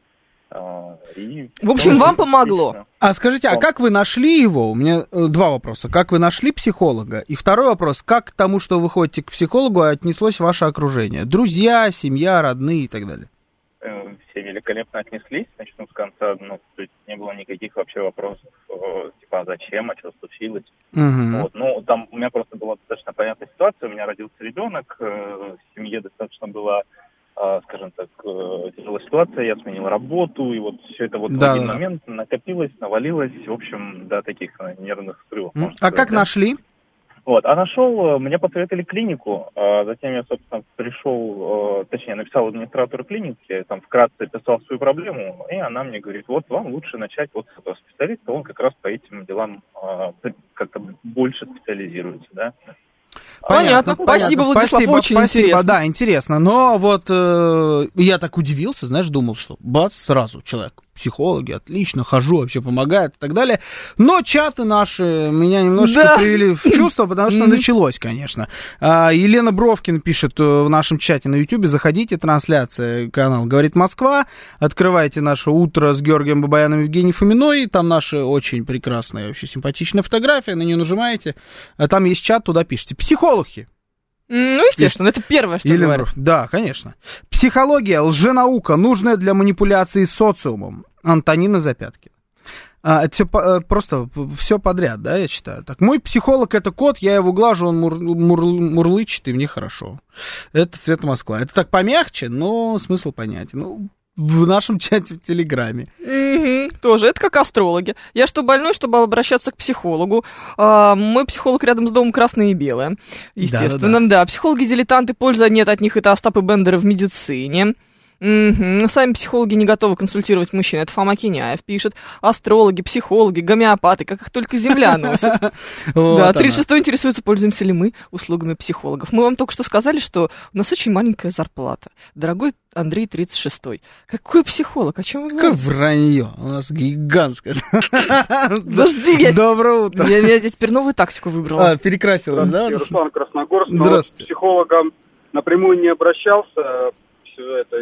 В общем, вам помогло. А скажите, а как вы нашли его? У меня два вопроса. Как вы нашли психолога? И второй вопрос, как к тому, что вы ходите к психологу, отнеслось ваше окружение? Друзья, семья, родные и так далее? Все великолепно отнеслись, начну с конца, то есть не было никаких вообще вопросов, типа, а зачем, а что случилось. Вот, там у меня просто была достаточно понятная ситуация, у меня родился ребенок, в семье достаточно была, скажем так, тяжелая ситуация, я сменил работу, и вот все это вот в один момент накопилось, навалилось, в общем, до таких нервных срывов. А как нашли? Вот, а нашел, мне посоветовали клинику, затем я, собственно, пришел, точнее, написал администратору клиники, там вкратце описал свою проблему, и она мне говорит: вот вам лучше начать вот с этого специалиста, он как раз по этим делам как-то больше специализируется, да. Понятно. Спасибо, Владислав, очень интересно. Да, интересно. Но вот я так удивился, знаешь, думал, что бац, сразу человек, психологи, отлично, хожу, вообще помогает и так далее. Но чаты наши меня немножечко привели в чувство, потому что началось, конечно. Елена Бровкина пишет в нашем чате на Ютубе: заходите, трансляция, канал «Говорит Москва», открывайте наше «Утро» с Георгием Бабаяном и Евгением Фоминой, там наши очень прекрасные, вообще симпатичные фотографии, на нее нажимаете, там есть чат, туда пишите. Психологи. Естественно, это первое, что говорят. Да, конечно. Психология, лженаука, нужная для манипуляции социумом. Антонина Запяткина. Это все просто все подряд, да, я читаю. Так, мой психолог — это кот, я его глажу, он мурлычет, и мне хорошо. Это Света Москва. Это так помягче, но смысл понятен. В нашем чате в Телеграме. Тоже, это как астрологи. Я что, больной, чтобы обращаться к психологу? Мой психолог рядом с домом красное и белое. Естественно, да. Психологи-дилетанты, пользы нет от них, это Остап и Бендеры в медицине. Сами психологи не готовы консультировать мужчин. Это Фома Киняев пишет. Астрологи, психологи, гомеопаты, как их только земля носит. Да, 36-й интересуется, пользуемся ли мы услугами психологов. Мы вам только что сказали, что у нас очень маленькая зарплата. Дорогой Андрей 36-й. Какой психолог? О чем вы говорите? Какое вранье. У нас гигантское. Подожди. Доброе утро. Я теперь новую тактику выбрала. Перекрасилась, да? Руслан Красногорск. С психологом напрямую не обращался. Все это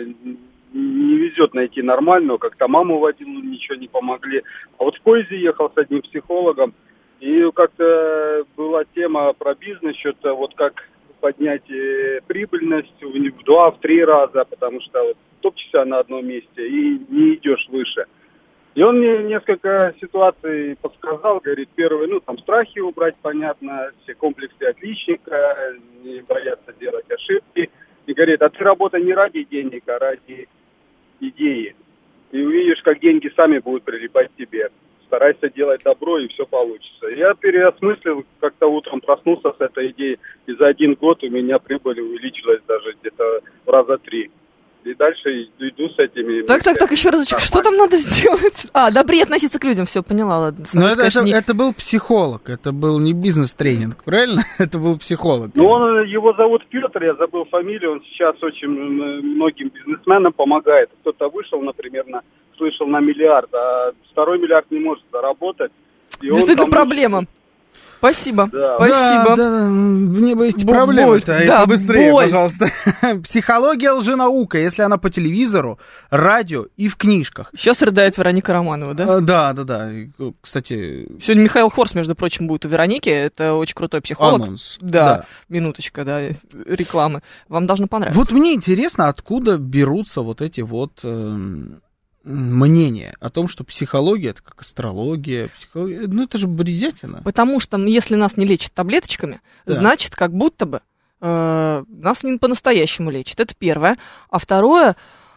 не везет найти нормального, как-то маму водил, ничего не помогли. А вот в поезде ехал с одним психологом, и как-то была тема про бизнес, что-то вот как поднять прибыльность в 2-3 раза, потому что вот топчешься на одном месте и не идешь выше. И он мне несколько ситуаций подсказал, говорит, первый, страхи убрать, понятно, все комплексы отличника, не бояться делать ошибки. И говорит, а ты работай не ради денег, а ради идеи. И увидишь, как деньги сами будут прилипать к тебе. Старайся делать добро, и все получится. Я переосмыслил, как-то утром проснулся с этой идеей, и за 1 год у меня прибыль увеличилась даже где-то в раза 3. И дальше иду с этими... Так, еще разочек, что там надо сделать? Добре относиться к людям, все, поняла, ладно. Но это был психолог, это был не бизнес-тренинг, правильно? Это был психолог. Его зовут Петр, я забыл фамилию, он сейчас очень многим бизнесменам помогает. Кто-то вышел, например, слышал на миллиард, а 2-й миллиард не может заработать. Действительно проблема. Спасибо. Да. Спасибо. Да, мне бы эти проблемы-то побыстрее, пожалуйста. Психология, лженаука, если она по телевизору, радио и в книжках. Сейчас рыдает Вероника Романова, да? Да. Кстати... Сегодня Михаил Хорс, между прочим, будет у Вероники. Это очень крутой психолог. Анонс. Да. Минуточка, рекламы. Вам должно понравиться. Вот мне интересно, откуда берутся вот эти вот... мнение о том, что психология, это как астрология, психология, ну это же бредятина. Потому что если нас не лечат таблеточками, значит, как будто бы нас не по-настоящему лечат. Это первое. А второе,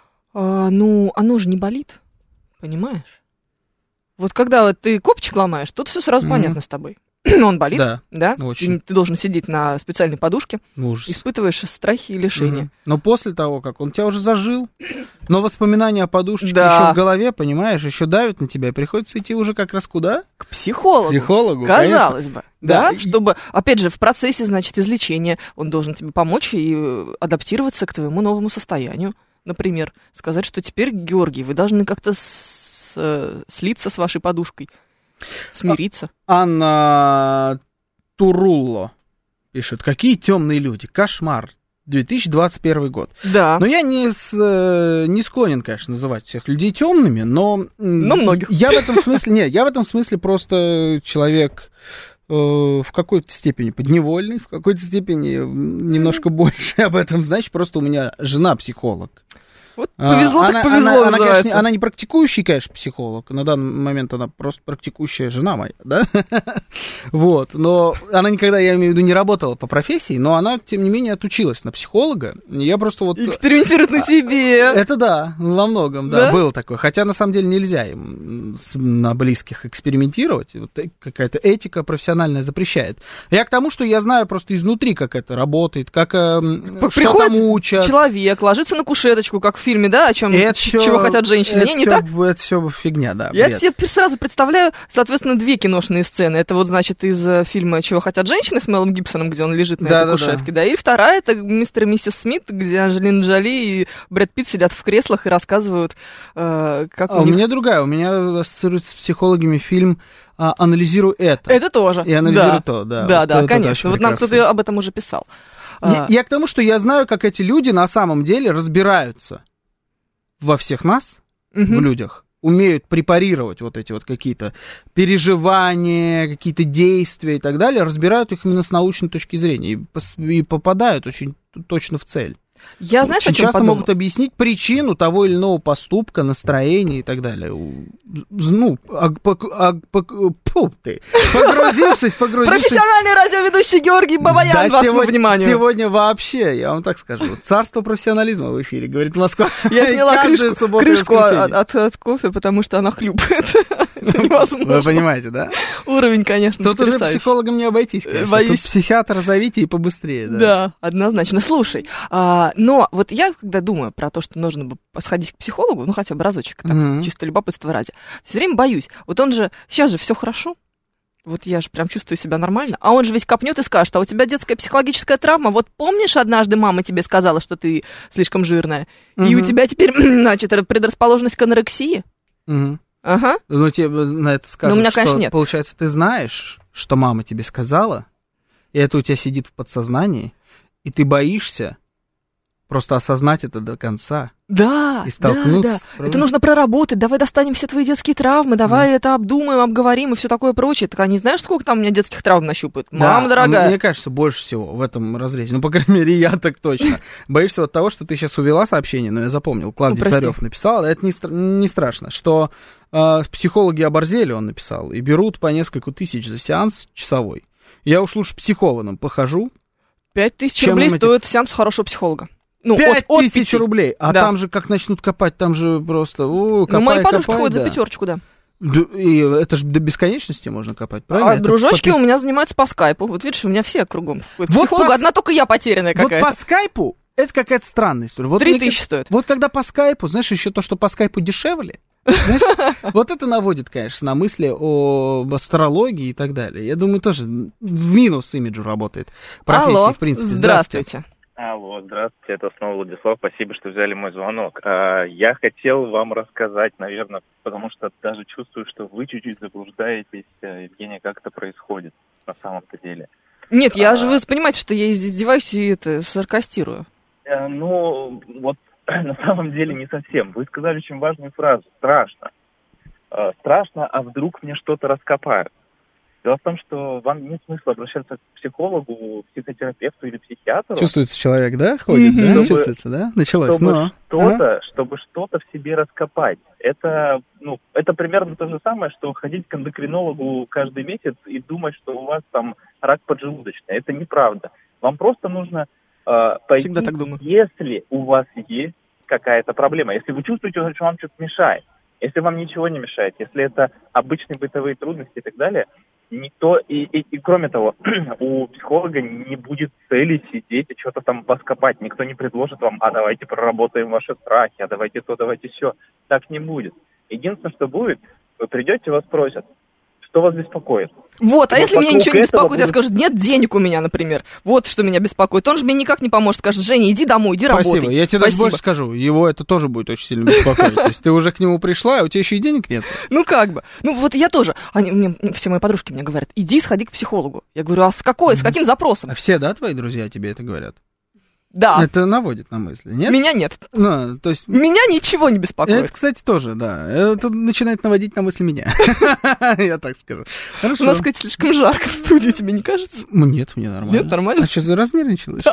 оно же не болит, понимаешь? Вот когда вот ты копчик ломаешь, тут все сразу понятно с тобой. Он болит, да? Очень. Ты должен сидеть на специальной подушке, Ужас. испытываешь страхи и лишения. Но после того, как он тебя уже зажил, но воспоминания о подушечке еще в голове, понимаешь, еще давят на тебя, и приходится идти уже как раз куда? К психологу. Казалось бы. Да, чтобы, опять же, в процессе, значит, излечения он должен тебе помочь и адаптироваться к твоему новому состоянию. Например, сказать, что теперь, Георгий, вы должны как-то слиться с вашей подушкой. Смириться. Анна Турулло пишет: какие темные люди, кошмар, 2021 год. Да. Но я не склонен, конечно, называть всех людей темными, но многих. Я в этом смысле просто человек в какой-то степени подневольный, в какой-то степени немножко больше об этом знать. Просто у меня жена психолог. Вот повезло, так повезло, называется. Конечно, она не практикующий, конечно, психолог. На данный момент она просто практикующая жена моя, да? Вот. Но она никогда, я имею в виду, не работала по профессии, но она, тем не менее, отучилась на психолога. Я просто вот... Экспериментирует на тебе. Это да, во многом, да, было такое. Хотя, на самом деле, нельзя им на близких экспериментировать. Вот какая-то этика профессиональная запрещает. Я к тому, что я знаю просто изнутри, как это работает, как что там учат. Человек ложится на кушеточку, как в фильме, да, о чем, чего хотят женщины. Не так? Это все фигня, да. Я тебе сразу представляю, соответственно, две киношные сцены. Это вот, значит, из фильма «Чего хотят женщины» с Мелом Гибсоном, где он лежит на этой кушетке, да. И вторая, это «Мистер и миссис Смит», где Анджелина Джоли и Брэд Питт сидят в креслах и рассказывают, как у них... У меня другая. У меня ассоциируется с психологами фильм «Анализируй это». Это тоже. И «Анализируй то», да. Да, конечно. Вот нам кто-то об этом уже писал. Я к тому, что я знаю, как эти люди на самом деле разбираются во всех нас, в людях, умеют препарировать вот эти вот какие-то переживания, какие-то действия и так далее, разбирают их именно с научной точки зрения и попадают очень точно в цель. Я, знаешь, очень часто могут объяснить причину того или иного поступка, настроения и так далее. Ну, погрузившись. Профессиональный радиоведущий Георгий Бабаян, вашему вниманию. Сегодня вообще, я вам так скажу, царство профессионализма в эфире, говорит Москва. Я сняла крышку от кофе, потому что она хлюпает. Невозможно. Вы понимаете, да? Уровень, конечно, тут уже психологом не обойтись, конечно. Боюсь. Тут психиатра зовите и побыстрее. Да, однозначно. Слушай, но вот я, когда думаю про то, что нужно бы сходить к психологу, ну, хотя бы разочек, так, чисто любопытство ради, все время боюсь. Вот он же, сейчас же все хорошо, вот я же прям чувствую себя нормально, а он же ведь копнет и скажет: а у тебя детская психологическая травма, вот помнишь, однажды мама тебе сказала, что ты слишком жирная, и у тебя теперь, значит, предрасположенность к анорексии? Ага. Ну, тебе на это скажут, у меня, конечно, что, нет. Получается, ты знаешь, что мама тебе сказала, и это у тебя сидит в подсознании, и ты боишься просто осознать это до конца. Да, и столкнуться. Да. Это нужно проработать. Давай достанем все твои детские травмы, давай это обдумаем, обговорим и все такое прочее. Так они знаешь, сколько там у меня детских травм нащупают? Мама дорогая. Мне кажется, больше всего в этом разрезе. Ну, по крайней мере, я так точно. Боишься вот того, что ты сейчас увела сообщение, но я запомнил. Клавдий Царев написал, это не страшно, что психологи оборзели, он написал, и берут по несколько тысяч за сеанс часовой. Я уж лучше психованным похожу. 5000 рублей стоит сеанс у хорошего психолога. Ну, 5000 рублей, а там же как начнут копать, там же просто... мои подружки ходят за пятерочку, да. И это же до бесконечности можно копать, правильно? А дружочки у меня занимаются по скайпу. Вот видишь, у меня все кругом. Психолога, одна только я потерянная какая-то. Вот по скайпу это какая-то странная история. Вот 3000 стоит. Вот когда по скайпу, знаешь, еще то, что по скайпу дешевле, вот это наводит, конечно, на мысли об астрологии и так далее. Я думаю, тоже в минус имиджу работает профессия, в принципе. Здравствуйте. Алло, здравствуйте, это снова Владислав, спасибо, что взяли мой звонок. Я хотел вам рассказать, наверное, потому что даже чувствую, что вы чуть-чуть заблуждаетесь, Евгения, как это происходит на самом-то деле. Нет, я же, вы понимаете, что я издеваюсь и саркастирую. Ну, вот на самом деле не совсем. Вы сказали очень важную фразу. Страшно. Страшно, а вдруг мне что-то раскопают. Дело в том, что вам нет смысла обращаться к психологу, психотерапевту или психиатру. Чувствуется человек, да, ходит, да? Чувствуется, да? Началось. Чтобы что-то в себе раскопать. Это примерно то же самое, что ходить к эндокринологу каждый месяц и думать, что у вас там рак поджелудочный. Это неправда. Вам просто нужно пойти, всегда так думаю, если у вас есть какая-то проблема, если вы чувствуете, что вам что-то мешает, если вам ничего не мешает, если это обычные бытовые трудности и так далее, никто, и кроме того, у психолога не будет цели сидеть и что-то там вас копать. Никто не предложит вам, давайте проработаем ваши страхи, давайте то, давайте все. Так не будет. Единственное, что будет, вы придете, вас спросят, что вас беспокоит. Вот, а если меня ничего не беспокоит, я скажу, нет денег у меня, например. Вот что меня беспокоит. Он же мне никак не поможет. Скажет, Женя, иди домой, иди работай. Спасибо, я тебе даже больше скажу. Его это тоже будет очень сильно беспокоить. То есть ты уже к нему пришла, а у тебя еще и денег нет. Ну как бы. Ну вот я тоже. Все мои подружки мне говорят, иди сходи к психологу. Я говорю, а с каким запросом? А все, да, твои друзья тебе это говорят? Да. Это наводит на мысли, нет? Меня нет. Ну, то есть... Меня ничего не беспокоит. Это, кстати, тоже, да. Это начинает наводить на мысли меня. Я так скажу. Хорошо. У нас, кстати, слишком жарко в студии, тебе не кажется? Нет, мне нормально. Нет, нормально? А что, ты разнервничалась?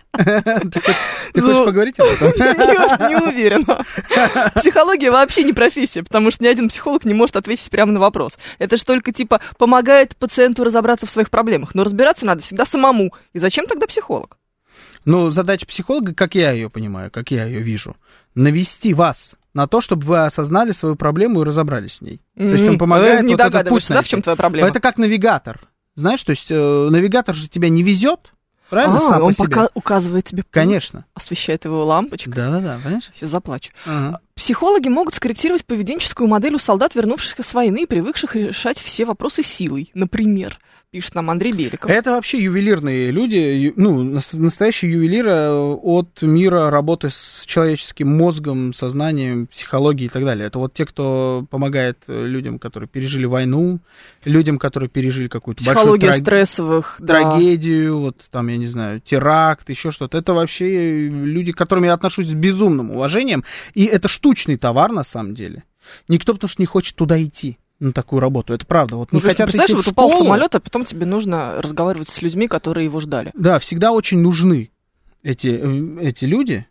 Ты хочешь поговорить об этом? Не уверена. Психология вообще не профессия, потому что ни один психолог не может ответить прямо на вопрос. Это же только, помогает пациенту разобраться в своих проблемах. Но разбираться надо всегда самому. И зачем тогда психолог? Ну, задача психолога, как я ее понимаю, как я ее вижу, навести вас на то, чтобы вы осознали свою проблему и разобрались в ней. То есть он помогает... Не догадываешься, да, в чем твоя проблема? Это как навигатор. Знаешь, то есть навигатор же тебя не везет, правильно, сам он по себе? пока указывает тебе путь, конечно, освещает его лампочкой. Да, понимаешь? Сейчас заплачу. Ага. Психологи могут скорректировать поведенческую модель у солдат, вернувшихся с войны и привыкших решать все вопросы силой. Например, пишет нам Андрей Беликов. Это вообще ювелирные люди, настоящие ювелиры от мира работы с человеческим мозгом, сознанием, психологией и так далее. Это вот те, кто помогает людям, которые пережили войну, людям, которые пережили какую-то большую стрессовых, трагедию, вот там, я не знаю, теракт, еще что-то. Это вообще люди, к которым я отношусь с безумным уважением, и это штучный товар на самом деле. Никто, потому что не хочет туда идти. На такую работу, это правда. Вот не хотят представляешь, идти в вот школу. упал самолет, а потом тебе нужно разговаривать с людьми, которые его ждали. Да, всегда очень нужны эти люди,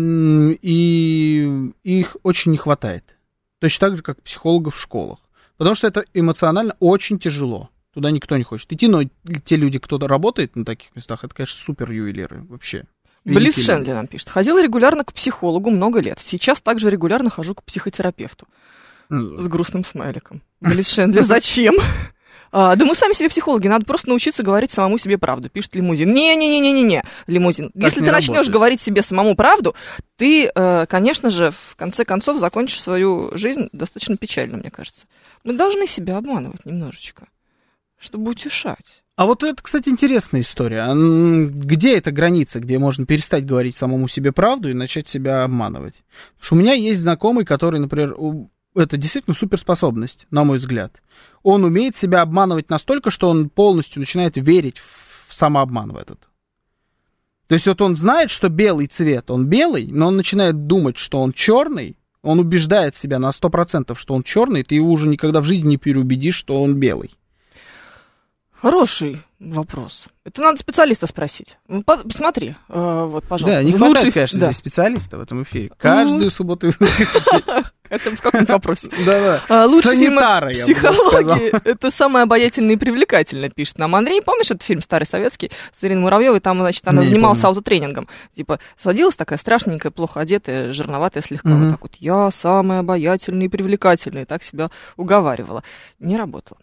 и их очень не хватает. Точно так же, как психологов в школах. Потому что это эмоционально очень тяжело. Туда никто не хочет идти, но те люди, кто работает на таких местах, это, конечно, супер ювелиры вообще. Близ Шенли нам пишет. Ходила регулярно к психологу много лет. Сейчас также регулярно хожу к психотерапевту. С грустным смайликом. Близ Шенли, зачем? Да мы сами себе психологи, надо просто научиться говорить самому себе правду, пишет Лимузин. Не, Лимузин. Если ты начнешь говорить себе самому правду, ты, конечно же, в конце концов закончишь свою жизнь достаточно печально, мне кажется. Мы должны себя обманывать немножечко, чтобы утешать. А вот это, кстати, интересная история. Где эта граница, где можно перестать говорить самому себе правду и начать себя обманывать? Потому что у меня есть знакомый, который, например, это действительно суперспособность, на мой взгляд. Он умеет себя обманывать настолько, что он полностью начинает верить в самообман в этот. То есть вот он знает, что белый цвет, он белый, но он начинает думать, что он черный, он убеждает себя на 100%, что он черный, ты его уже никогда в жизни не переубедишь, что он белый. Хороший вопрос. Это надо специалиста спросить. Посмотри, вот, пожалуйста. Да, не хватает, конечно, здесь специалиста в этом эфире. Каждую субботу. Хотя бы в каком-нибудь вопросе. Да. Лучший фильм «Психология» — это самое обаятельное и привлекательное, пишет нам Андрей. Помнишь этот фильм старый советский с Ириной Муравьевой? Там, значит, она занималась аутотренингом. Типа, садилась такая страшненькая, плохо одетая, жирноватая слегка. Вот так вот. Я самая обаятельная и привлекательная. Так себя уговаривала. Не работала.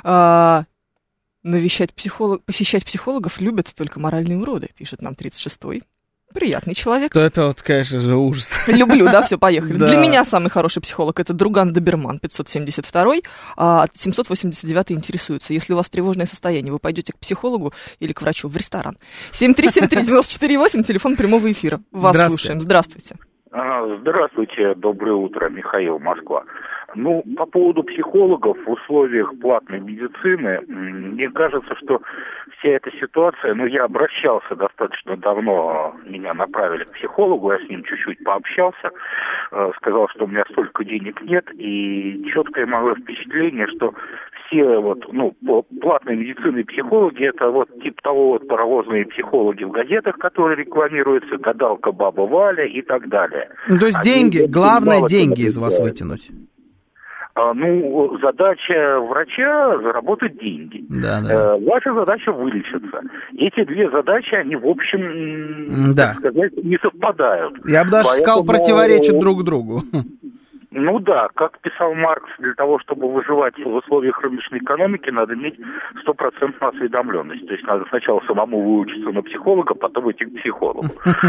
Посещать психологов любят только моральные уроды, пишет нам 36-й. Приятный человек. Это вот, конечно же, ужас. Люблю, да, все, поехали. Да. Для меня самый хороший психолог — это Друган Доберман, 572-й, а 789-й интересуется. Если у вас тревожное состояние, вы пойдете к психологу или к врачу в ресторан. 7373948, телефон прямого эфира. Вас слушаем. Здравствуйте. Здравствуйте, доброе утро, Михаил, Москва. По поводу психологов в условиях платной медицины, мне кажется, что вся эта ситуация, я обращался достаточно давно, меня направили к психологу, я с ним чуть-чуть пообщался, сказал, что у меня столько денег нет, и четкое мое впечатление, что все платные медицины и психологи, это типа того паровозные психологи в газетах, которые рекламируются, гадалка баба Валя и так далее. То есть деньги, главное деньги из вас вытянуть. Задача врача – заработать деньги. Да. Ваша задача – вылечиться. Эти две задачи, они, в общем, так сказать, не совпадают. Я бы даже сказал, противоречат друг другу. Как писал Маркс, для того, чтобы выживать в условиях рыночной экономики, надо иметь 100% осведомленность. То есть надо сначала самому выучиться на психолога, потом идти к психологу.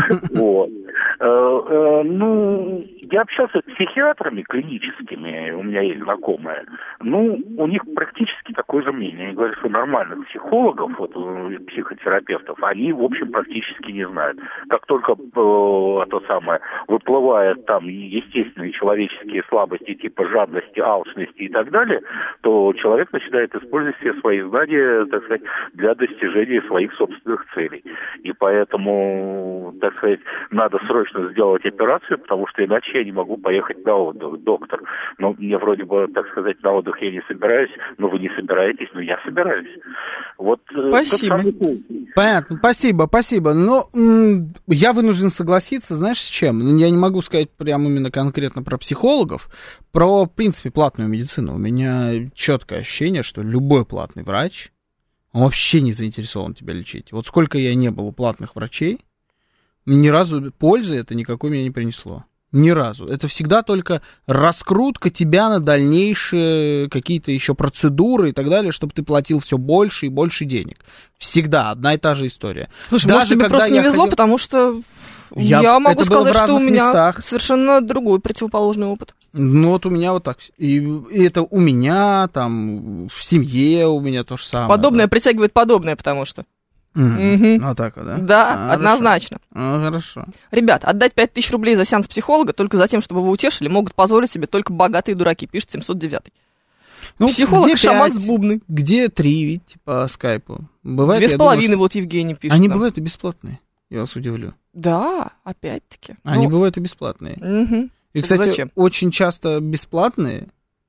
Я общался с психиатрами клиническими, у меня есть знакомые. У них практически такое же мнение. Они говорят, что нормальных психологов, психотерапевтов, они, в общем, практически не знают. Как только выплывают там естественные человеческие слабости типа жадности, алчности и так далее, то человек начинает использовать все свои знания, так сказать, для достижения своих собственных целей. И поэтому, так сказать, надо срочно сделать операцию, потому что иначе я не могу поехать на отдых, доктор. Мне вроде бы, так сказать, на отдых я не собираюсь, вы не собираетесь, я собираюсь. Спасибо. Понятно, спасибо. Но я вынужден согласиться, знаешь, с чем? Я не могу сказать прямо именно конкретно про психологов, про, в принципе, платную медицину. У меня четкое ощущение, что любой платный врач, он вообще не заинтересован тебя лечить. Сколько я не был у платных врачей, ни разу пользы это никакой мне не принесло. Ни разу. Это всегда только раскрутка тебя на дальнейшие какие-то еще процедуры и так далее, чтобы ты платил все больше и больше денег. Всегда одна и та же история. Слушай, может, тебе просто не везло, потому что я могу сказать, что у меня совершенно другой противоположный опыт. У меня так. И это у меня, там, в семье у меня то же самое. Подобное притягивает подобное, потому что. Так, да? Да, однозначно. Хорошо. Ребят, отдать 5000 рублей за сеанс психолога только за тем, чтобы вы утешили, могут позволить себе только богатые дураки, пишет 709. Психолог, шаман с бубны. Где 3, видите, по скайпу? Бывает, 2,5, Евгений пишет. Они бывают и бесплатные, я вас удивлю. Да, опять-таки. Они бывают и бесплатные. И, кстати, зачем? Очень часто бесплатные.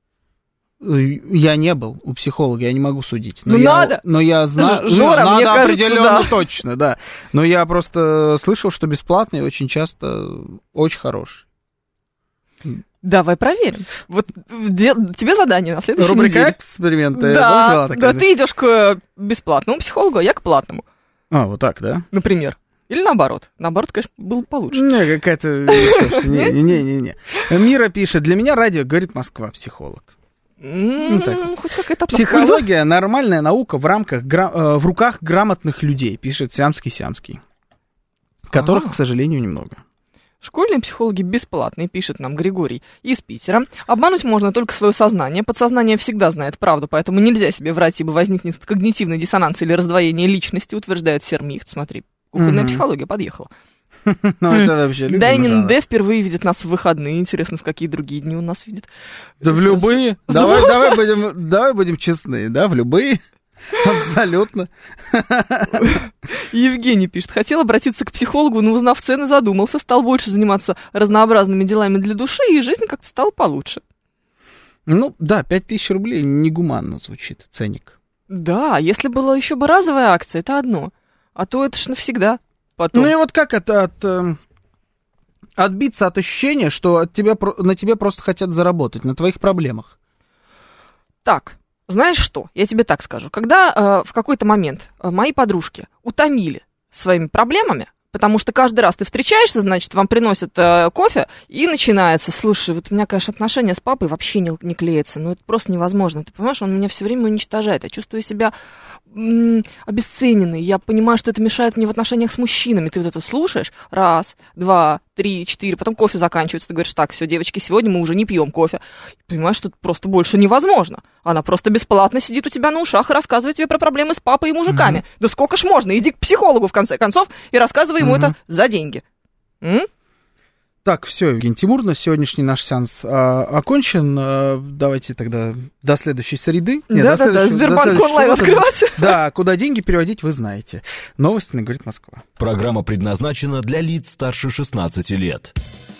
Я не был у психолога, я не могу судить. Надо! Но я знаю... Жора, надо, мне кажется, определенно, да. Точно, да. Но я просто слышал, что бесплатные очень часто очень хорошие. Давай проверим. Тебе задание на следующей неделе. Рубрика «Эксперименты». Да, ты идешь к бесплатному психологу, а я к платному. Вот так, да? Например. Или наоборот. Наоборот, конечно, было бы получше. Не, какая-то... Не. Мира пишет, для меня радио говорит Москва, психолог. Хоть какая-то психология — нормальная наука в руках грамотных людей, пишет Сямский, которых, к сожалению, немного. Школьные психологи бесплатные, пишет нам Григорий из Питера. Обмануть можно только свое сознание. Подсознание всегда знает правду, поэтому нельзя себе врать, ибо возникнет когнитивный диссонанс или раздвоение личности, утверждает Сермихт. Смотри, кухонная психология подъехала. Дайнин Д впервые видит нас в выходные. Интересно, в какие другие дни он нас видит. Да в любые. Давай будем честны, да, в любые. Абсолютно. Евгений пишет, хотел обратиться к психологу, но узнав цены, задумался, стал больше заниматься разнообразными делами для души, и жизнь как-то стала получше. 5000 рублей негуманно звучит ценник. Да, если была еще бы разовая акция, это одно. А то это ж навсегда. Потом. Как это отбиться от ощущения, что на тебе просто хотят заработать, на твоих проблемах? Так, знаешь что, я тебе так скажу. Когда в какой-то момент мои подружки утомили своими проблемами, потому что каждый раз ты встречаешься, значит, вам приносят кофе, и начинается, слушай, у меня, конечно, отношения с папой вообще не клеятся, но это просто невозможно. Ты понимаешь, он меня все время уничтожает. Я чувствую себя обесцененной. Я понимаю, что это мешает мне в отношениях с мужчинами. Ты это слушаешь? 1, 2, 3, 4, потом кофе заканчивается. Ты говоришь, так, все, девочки, сегодня мы уже не пьем кофе. Понимаешь, что это просто больше невозможно. Она просто бесплатно сидит у тебя на ушах и рассказывает тебе про проблемы с папой и мужиками. Да сколько ж можно? Иди к психологу, в конце концов, и рассказывай ему это за деньги. Так, все, Евгений Тимур, сегодняшний наш сеанс окончен. Давайте тогда до следующей среды. Да-да-да, Сбербанк онлайн открывать. Да, куда деньги переводить, вы знаете. Новости на «Говорит Москва». Программа предназначена для лиц старше 16 лет.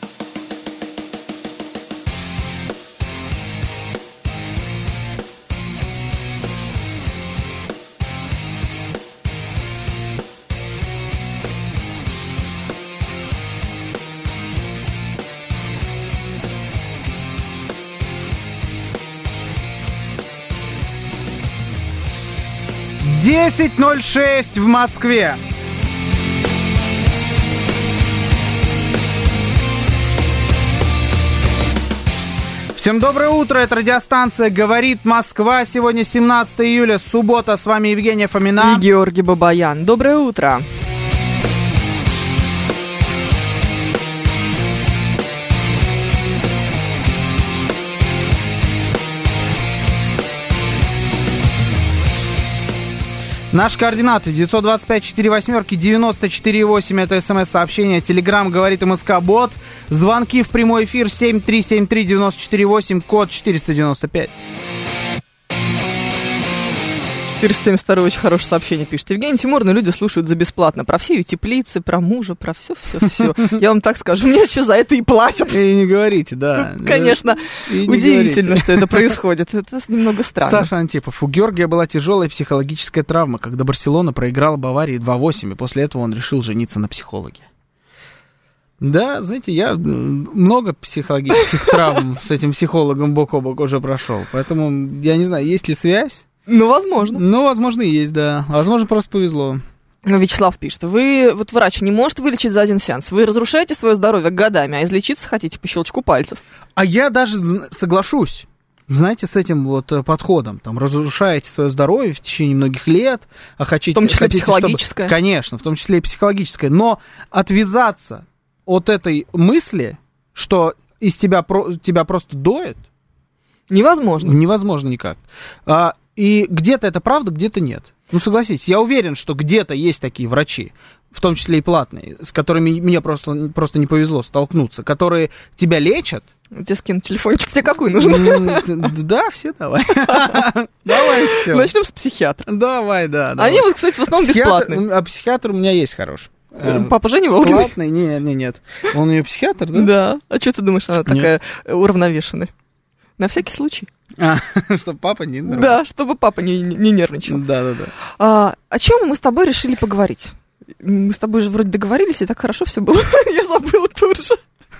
Десять 10:06 в Москве. Всем доброе утро, это радиостанция «Говорит Москва». Сегодня 17 июля, суббота, с вами Евгения Фомина и Георгий Бабаян. Доброе утро. Наши координаты 925-48-94-8, это смс-сообщение, телеграм «Говорит МСК-бот», звонки в прямой эфир 7373-94-8, код 495. 472 очень хорошее сообщение пишет. Евгений Тимур, люди слушают за бесплатно. Про все ее теплицы, про мужа, про все. Я вам так скажу, мне еще за это и платят. И не говорите, да. Тут, конечно, удивительно, что это происходит. Это немного странно. Саша Антипов. У Георгия была тяжелая психологическая травма, когда Барселона проиграла Баварии 2-8, и после этого он решил жениться на психологе. Да, знаете, я много психологических травм с этим психологом бок о бок уже прошел. Поэтому я не знаю, есть ли связь. Ну, возможно. Ну, возможно, и есть, да. Возможно, просто повезло. Ну, Вячеслав пишет, вот врач не может вылечить за один сеанс. Вы разрушаете свое здоровье годами, а излечиться хотите по щелчку пальцев. А я даже соглашусь, знаете, с этим вот подходом. Там, разрушаете свое здоровье в течение многих лет, а хотите... В том числе психологическое. Конечно, в том числе и психологическое. Но отвязаться от этой мысли, что из тебя просто доет... Невозможно. Невозможно никак. И где-то это правда, где-то нет. Ну, согласитесь, я уверен, что где-то есть такие врачи, в том числе и платные, с которыми мне просто не повезло столкнуться, которые тебя лечат. Тебе скину телефончик, тебе какой нужен? Да, все давай. Давай все. Начнем с психиатра. Давай, да. Они вот, кстати, в основном бесплатные. А психиатр у меня есть хороший. Папа Женя Волгин? Платный? Нет. Он ее психиатр, да? Да. А что ты думаешь, она такая уравновешенная? На всякий случай. Чтобы папа не нервничал. Да, чтобы папа не нервничал. Да. О чем мы с тобой решили поговорить? Мы с тобой же вроде договорились, и так хорошо все было. Я забыла тут же.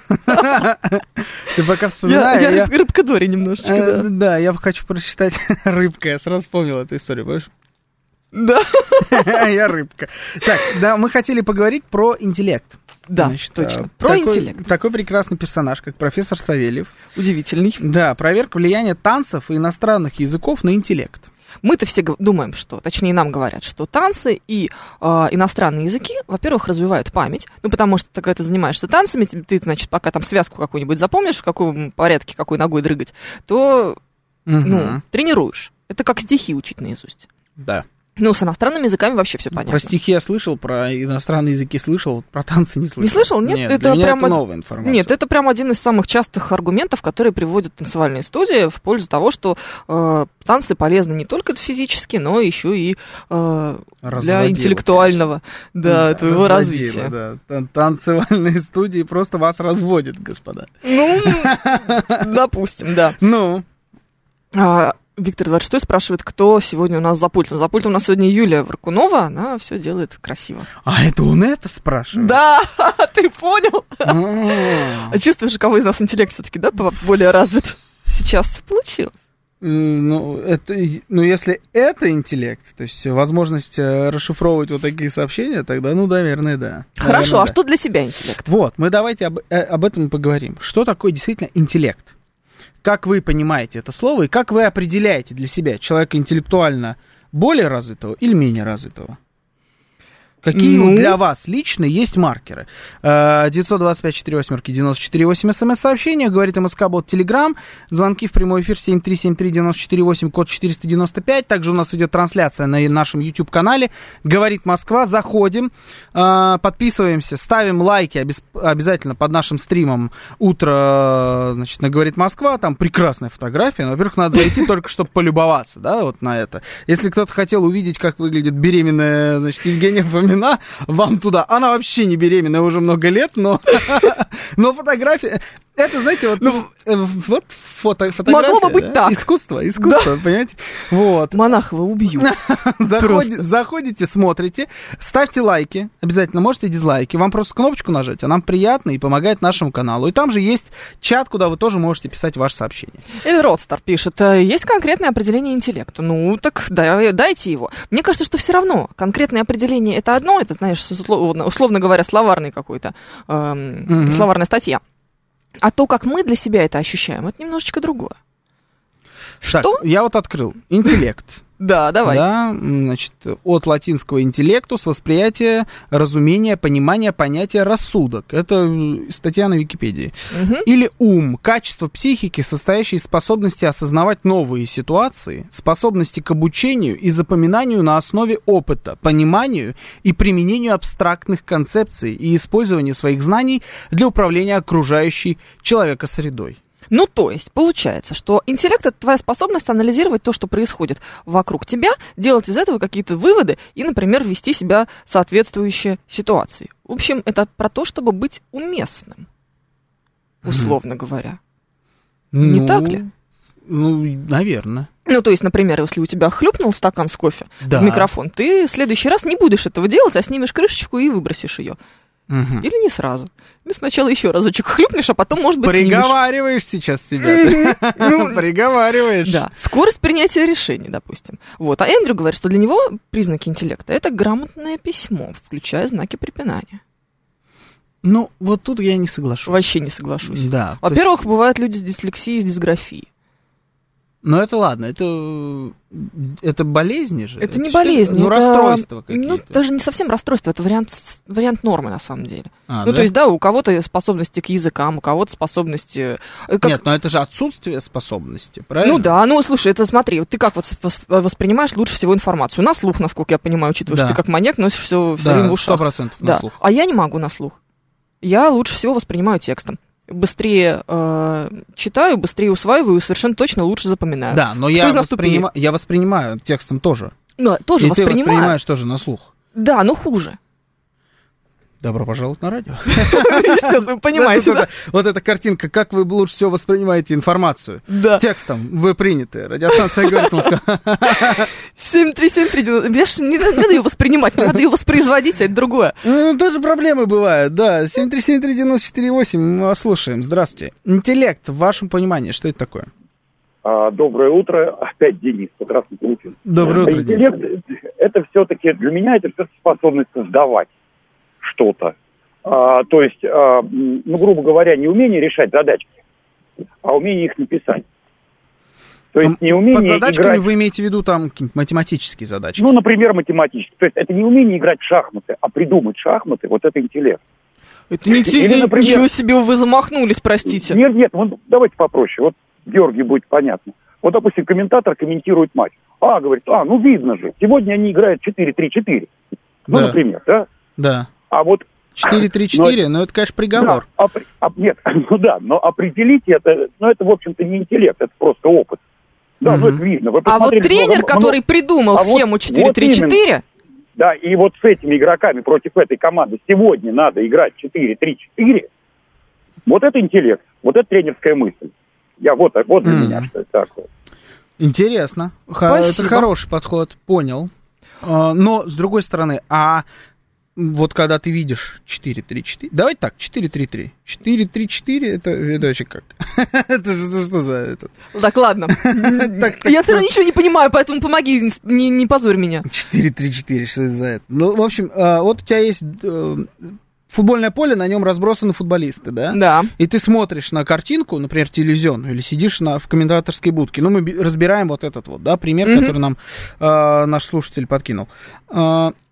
Ты пока вспоминаешь. Я рыбка Дори немножечко, да. Да, я хочу прочитать «Рыбка». Я сразу вспомнил эту историю, понимаешь? Да. Я рыбка. Так, да, мы хотели поговорить про интеллект. Да, точно. Про интеллект. Такой прекрасный персонаж, как профессор Савельев. Удивительный. Да, проверка влияния танцев и иностранных языков на интеллект. Мы-то все думаем, что, точнее, нам говорят, что танцы и иностранные языки, во-первых, развивают память, ну, потому что, когда ты занимаешься танцами, ты, значит, пока там связку какую-нибудь запомнишь, в каком порядке, какой ногой дрыгать, то, тренируешь. Это как стихи учить наизусть. Да. Ну, с иностранными языками вообще все понятно. Про стихи я слышал, про иностранные языки слышал, про танцы не слышал. Не слышал? Нет, это для меня это новая информация. Нет, это прям один из самых частых аргументов, которые приводят танцевальные студии в пользу того, что танцы полезны не только физически, но еще и для интеллектуального твоего развития. Да. Танцевальные студии просто вас разводят, господа. Ну, допустим, да. Ну... Виктор 26 спрашивает, кто сегодня у нас за пультом. За пультом у нас сегодня Юлия Варкунова, она все делает красиво. А это он это спрашивает? Да, ты понял? А чувствуешь, у кого из нас интеллект все-таки, да, более развит? Сейчас получилось. Если это интеллект, то есть возможность расшифровывать вот такие сообщения, тогда, наверное, да. Хорошо, а что для себя интеллект? Вот, мы давайте об этом поговорим. Что такое действительно интеллект? Как вы понимаете это слово и как вы определяете для себя человека интеллектуально более развитого или менее развитого? Какие для вас лично есть маркеры? 925-48-94-8 смс-сообщение, говорит МСК-бот Телеграм, звонки в прямой эфир 7373948, код 495. Также у нас идет трансляция на нашем YouTube-канале «Говорит Москва». Заходим, подписываемся, ставим лайки обязательно под нашим стримом «Утро», значит, на «Говорит Москва». Там прекрасная фотография. Но, во-первых, надо зайти только, чтобы полюбоваться, да, вот на это. Если кто-то хотел увидеть, как выглядит беременная, значит, Евгения Фомина, вам туда. Она вообще не беременная уже много лет, но фотография... Это, знаете, вот фотография. Могло бы быть так. Искусство, понимаете? Вот. Монахова убьют. Заходите, смотрите, ставьте лайки, обязательно можете дизлайки. Вам просто кнопочку нажать, а нам приятно и помогает нашему каналу. И там же есть чат, куда вы тоже можете писать ваши сообщения. Родстар пишет, есть конкретное определение интеллекту. Ну, так дайте его. Мне кажется, что все равно конкретное определение это одно, это, знаешь, условно говоря, словарный какой-то, словарная статья. А то, как мы для себя это ощущаем, это немножечко другое. Так, что? Я вот открыл. Интеллект. Да, давай. Да, значит, от латинского интеллектус, восприятие, разумение, понимание, понятие, рассудок. Это статья на Википедии. Угу. Или ум, качество психики, состоящее из способности осознавать новые ситуации, способности к обучению и запоминанию на основе опыта, пониманию и применению абстрактных концепций и использованию своих знаний для управления окружающей человека средой. Ну, то есть, получается, что интеллект — это твоя способность анализировать то, что происходит вокруг тебя, делать из этого какие-то выводы и, например, вести себя соответствующей ситуации. В общем, это про то, чтобы быть уместным, условно говоря. Не так ли? Ну, наверное. Ну, то есть, например, если у тебя хлюпнул стакан с кофе в микрофон, ты в следующий раз не будешь этого делать, а снимешь крышечку и выбросишь ее. Угу. Или не сразу. Или сначала еще разочек хлюпнешь, а потом, может быть, приговариваешь сейчас себя. Приговариваешь. Да. Скорость принятия решений, допустим. Вот. А Эндрю говорит, что для него признаки интеллекта — это грамотное письмо, включая знаки препинания. Ну, вот тут я не соглашусь. Вообще не соглашусь. Да. Во-первых, бывают люди с дислексией, с дисграфией. Но это ладно, это болезни же. Это не болезни, это расстройства какие-то. Ну, даже не совсем расстройство, это вариант нормы, на самом деле. Ну, да? То есть, да, у кого-то способности к языкам, у кого-то способности... Нет, но это же отсутствие способности, правильно? Ну да, ну слушай, это смотри, вот ты как воспринимаешь лучше всего информацию? На слух, насколько я понимаю, учитывая, что ты как маньяк носишь все время в ушах. 100% на слух. А я не могу на слух. Я лучше всего воспринимаю текстом. Быстрее читаю, быстрее усваиваю и совершенно точно лучше запоминаю. Да, но я воспринимаю текстом тоже. Ну, тоже и воспринимаю. Ты воспринимаешь тоже на слух. Да, но хуже. Добро пожаловать на радио. Естественно, понимаете, да? Вот эта картинка, как вы лучше всего воспринимаете информацию. Да. Текстом вы приняты. Радиостанция «Говорит Москва». 73739. Не надо ее воспринимать, мне надо ее воспроизводить, а это другое. Ну, тоже проблемы бывают, да. 7373948, мы вас слушаем. Здравствуйте. Интеллект, в вашем понимании, что это такое? Доброе утро. Опять Денис. Здравствуйте, Лукин. Доброе утро, Денис. Интеллект, это все-таки, для меня, это все способность создавать что-то. То есть, ну, грубо говоря, не умение решать задачки, а умение их написать. То есть не умение под задачками играть... вы имеете в виду там какие-нибудь математические задачки? Ну, например, математические. То есть это не умение играть в шахматы, а придумать шахматы, вот это интеллект. Это ничего себе вы замахнулись, простите. Нет, вот давайте попроще. Вот Георгий будет понятно. Вот, допустим, комментатор комментирует матч. Говорит, ну видно же, сегодня они играют 4-3-4. Ну, да. Например, да? Да. А вот... 4-3-4, но это, конечно, приговор. Да, нет, ну да, но определить это, это, в общем-то, не интеллект, это просто опыт. Да, это видно. А вот тренер, который придумал схему 4-3-4... Да, и вот с этими игроками против этой команды сегодня надо играть 4-3-4, вот это интеллект, вот это тренерская мысль. Для меня что это такое. Интересно. Это хороший подход, понял. Но, с другой стороны, вот когда ты видишь 4-3-4... Давайте так, 4-3-3. 4-3-4, это вообще как? Это что за... Так, ладно. Я все равно ничего не понимаю, поэтому помоги, не позорь меня. 4-3-4, что это за это? Ну, в общем, вот у тебя есть футбольное поле, на нем разбросаны футболисты, да? Да. И ты смотришь на картинку, например, телевизионную, или сидишь в комментаторской будке. Ну, мы разбираем вот этот вот, да, пример, который нам наш слушатель подкинул.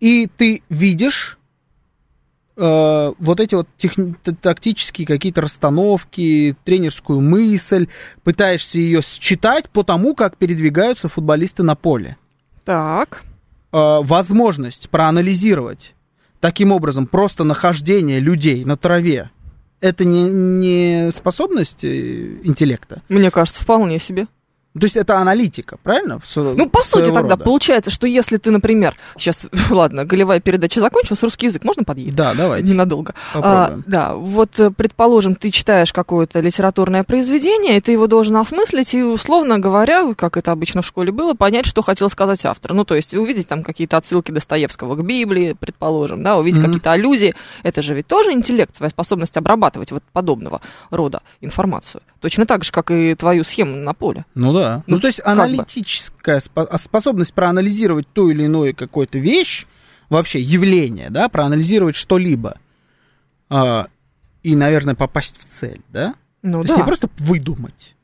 и ты видишь вот эти вот тактические какие-то расстановки, тренерскую мысль, пытаешься ее считать по тому, как передвигаются футболисты на поле. Так. Возможность проанализировать таким образом просто нахождение людей на траве, это не способность интеллекта? Мне кажется, вполне себе. То есть это аналитика, правильно? Ну, по сути тогда получается, что если ты, например... Сейчас, ладно, голевая передача закончилась, русский язык можно подъедет? Да, давайте. Ненадолго. Попробуем. Да, вот, предположим, ты читаешь какое-то литературное произведение, и ты его должен осмыслить и, условно говоря, как это обычно в школе было, понять, что хотел сказать автор. Ну, то есть увидеть там какие-то отсылки Достоевского к Библии, предположим, да, увидеть какие-то аллюзии. Это же ведь тоже интеллект, твоя способность обрабатывать вот подобного рода информацию. Точно так же, как и твою схему на поле. Ну да. Ну, то есть аналитическая способность проанализировать ту или иную какую-то вещь, вообще явление, да, проанализировать что-либо и, наверное, попасть в цель, да? Ну, то да. есть не просто выдумать.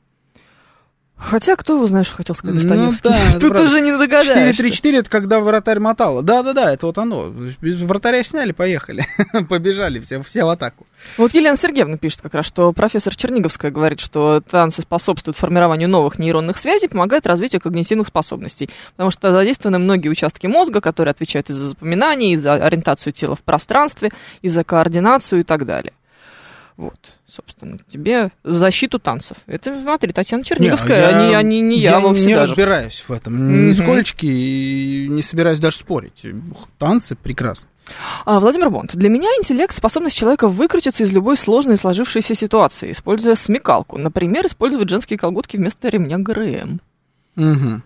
Хотя, кто его знает, что хотел сказать Достоевский. Ну, да, тут уже не догадаешься. 4-3-4 это когда вратарь мотало. Да-да-да, это вот оно. Без вратаря сняли, поехали. Побежали все в атаку. Вот Елена Сергеевна пишет как раз, что профессор Черниговская говорит, что танцы способствуют формированию новых нейронных связей, помогают развитию когнитивных способностей, потому что задействованы многие участки мозга, которые отвечают и за запоминание, и за ориентацию тела в пространстве, и за координацию и так далее. Вот, собственно, тебе защиту танцев. Это, смотри, Татьяна Черниговская, они не я вовсе не даже. разбираюсь в этом нисколечки и не собираюсь даже спорить. Танцы прекрасны. Владимир Бонд. Для меня интеллект — способность человека выкрутиться из любой сложной сложившейся ситуации, используя смекалку. Например, использовать женские колготки вместо ремня ГРМ. Угу.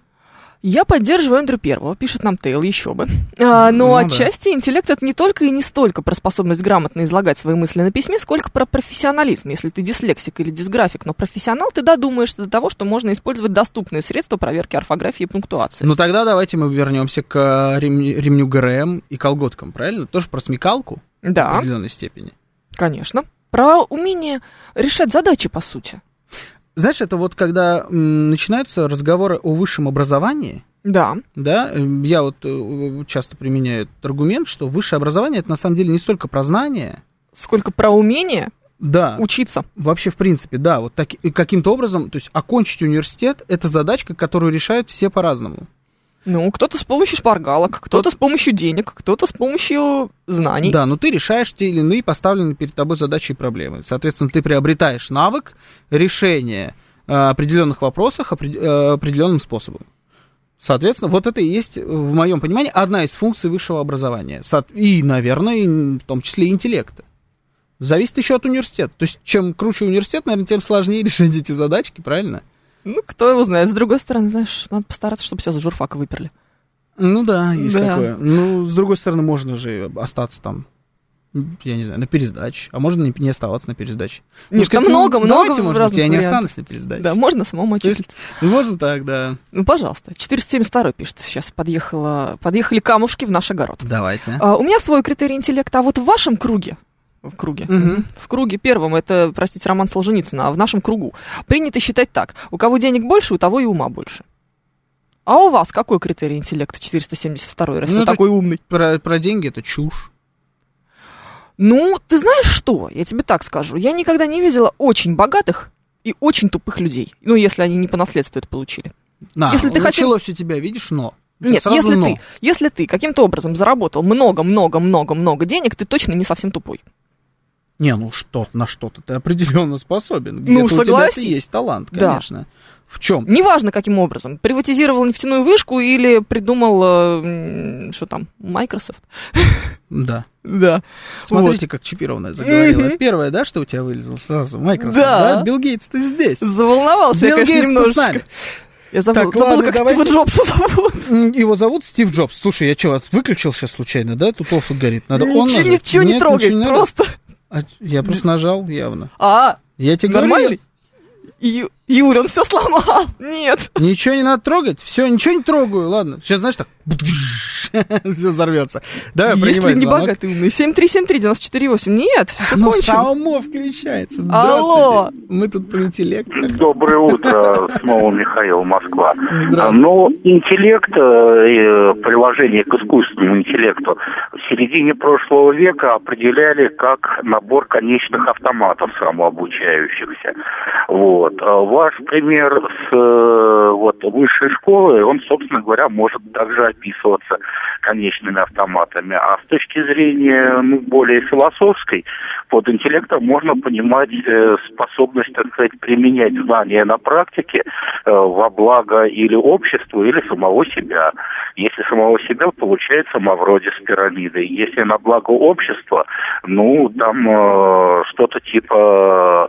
Я поддерживаю Эндрю Первого, пишет нам Тейл, еще бы. Но отчасти интеллект — это не только и не столько про способность грамотно излагать свои мысли на письме, сколько про профессионализм. Если ты дислексик или дисграфик, но профессионал, ты додумаешься до того, что можно использовать доступные средства проверки орфографии и пунктуации. Ну тогда давайте мы вернемся к ремню ГРМ и колготкам, правильно? Тоже про смекалку? Да. В определенной степени. Конечно. Про умение решать задачи, по сути. Знаешь, это вот когда начинаются разговоры о высшем образовании, да, я вот часто применяю этот аргумент, что высшее образование — это на самом деле не столько про знания, сколько про умение учиться. Вообще, в принципе, да, вот каким-то образом, то есть окончить университет — это задачка, которую решают все по-разному. Ну, кто-то с помощью шпаргалок, кто-то с помощью денег, кто-то с помощью знаний. Да, но ты решаешь те или иные поставленные перед тобой задачи и проблемы. Соответственно, ты приобретаешь навык решения определенных вопросов определенным способом. Соответственно, вот это и есть, в моем понимании, одна из функций высшего образования. И, наверное, в том числе и интеллекта. Зависит еще от университета. То есть, чем круче университет, наверное, тем сложнее решать эти задачки, правильно? Ну, кто его знает. С другой стороны, знаешь, надо постараться, чтобы себя за журфака выперли. Ну да, есть такое. Ну, с другой стороны, можно же остаться там, я не знаю, на пересдаче. А можно не оставаться на пересдаче. Нет, там много разных вариантов. Я не останусь на пересдаче. Да, можно самому отчислиться. Можно так, да. Ну, пожалуйста. 472 пишет. Сейчас подъехали камушки в наш огород. Давайте. У меня свой критерий интеллекта, а вот в вашем круге, в круге первом, это, простите, роман Солженицына, а в нашем кругу принято считать так: у кого денег больше, у того и ума больше. А у вас какой критерий интеллекта 472, раз вы такой умный? Про деньги это чушь. Ну, ты знаешь что? Я тебе так скажу. Я никогда не видела очень богатых и очень тупых людей. Ну, если они не по наследству это получили. Если ты началось у тебя, видишь, но. Нет, если ты каким-то образом заработал много-много-много-много денег, ты точно не совсем тупой. Не, ну на что-то ты определенно способен. Ну, согласись. У тебя есть талант, конечно. Да. В чем? Неважно, каким образом. Приватизировал нефтяную вышку или придумал, что там, Microsoft? Да. Да. Смотрите, как чипированная заговорила. Первое, да, что у тебя вылезло сразу? Microsoft, да? Билл Гейтс, ты здесь. Заволновался я, конечно, немножечко. Я забыла, как Стива Джобса зовут. Его зовут Стив Джобс. Слушай, я что, выключил сейчас случайно, да? Тут офф горит. Надо ничего не трогай, просто. Я просто нажал явно. Я тебе нормальный? Юрий, он все сломал. Нет. Ничего не надо трогать. Все, ничего не трогаю. Ладно. Сейчас, знаешь, так. все взорвется. Давай, если не богатый, умный. 7373948. Нет, все оно кончено. само включается. Алло. Мы тут про интеллект. Доброе утро, снова Михаил, Москва. Здравствуйте. Но интеллект, приложение к искусственному интеллекту в середине прошлого века определяли как набор конечных автоматов самообучающихся. Вот. Ваш пример с высшей школы, он, собственно говоря, может также описываться конечными автоматами. А с точки зрения более философской, под интеллектом можно понимать способность, так сказать, применять знания на практике во благо или обществу, или самого себя. Если самого себя, получается Мавроди с пирамидой. Если на благо общества, там что-то типа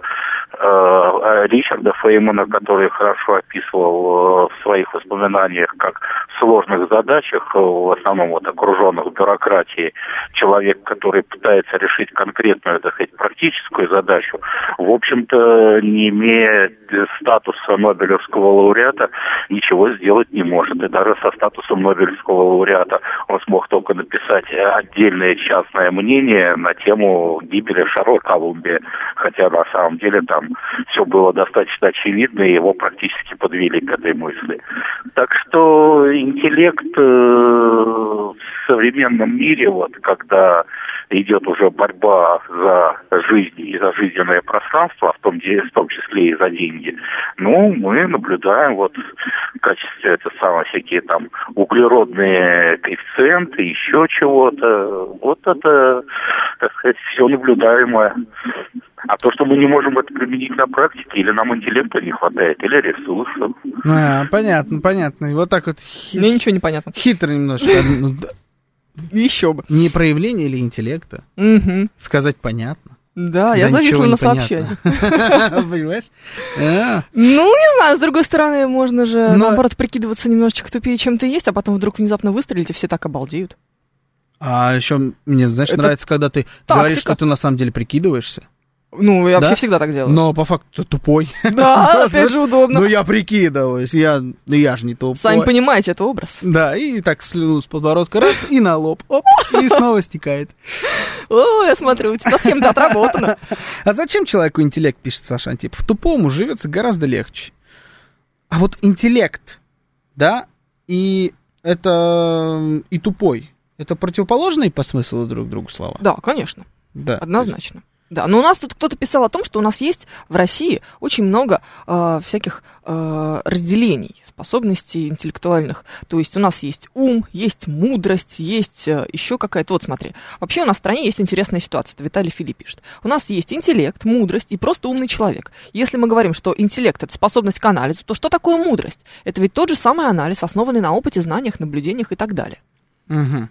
Ричарда Феймана, который хорошо описывал в своих воспоминаниях, как в сложных задачах, в основном окруженных бюрократией, человек, который пытается решить конкретную, так сказать, практическую задачу, в общем-то, не имея статуса Нобелевского лауреата, ничего сделать не может. И даже со статусом Нобелевского лауреата он смог только написать отдельное частное мнение на тему гибели шара Колумбии, хотя на самом деле там все было достаточно очевидно, и его практически подвели к этой мысли. Так что интеллект в современном мире, когда идет уже борьба за жизнь и за жизненное пространство, в том числе и за деньги, мы наблюдаем в качестве всякие там углеродные коэффициенты, еще чего-то. Это, так сказать, все наблюдаемое. А то, что мы не можем это применить на практике, или нам интеллекта не хватает, или ресурсов. Понятно. И вот так вот... Мне ничего не понятно. Хитро немножко. Еще бы. Не проявление или интеллекта. Сказать понятно. Да, я зависла на сообщение. Понимаешь? Не знаю, с другой стороны, можно же, наоборот, прикидываться немножечко тупее, чем ты есть, а потом вдруг внезапно выстрелить, и все так обалдеют. А еще мне, нравится, когда ты говоришь, что ты на самом деле прикидываешься. Я вообще всегда так делаю. Но по факту ты тупой. Да, опять же удобно. Я прикидываюсь, я же не тупой. Сами понимаете, это образ. Да, и так слюну с подбородка раз, и на лоб, оп, и снова стекает. О, я смотрю, у тебя схема отработана. А зачем человеку интеллект, пишет Саша Антипов? Тупому живется гораздо легче. А вот интеллект, да, и это и тупой, это противоположные по смыслу друг другу слова? Да, конечно. Да. Однозначно. Да, но у нас тут кто-то писал о том, что у нас есть в России очень много всяких разделений, способностей интеллектуальных. То есть у нас есть ум, есть мудрость, есть еще какая-то... Вот смотри, вообще у нас в стране есть интересная ситуация, это Виталий Филипп пишет. У нас есть интеллект, мудрость и просто умный человек. Если мы говорим, что интеллект — это способность к анализу, то что такое мудрость? Это ведь тот же самый анализ, основанный на опыте, знаниях, наблюдениях и так далее. Угу.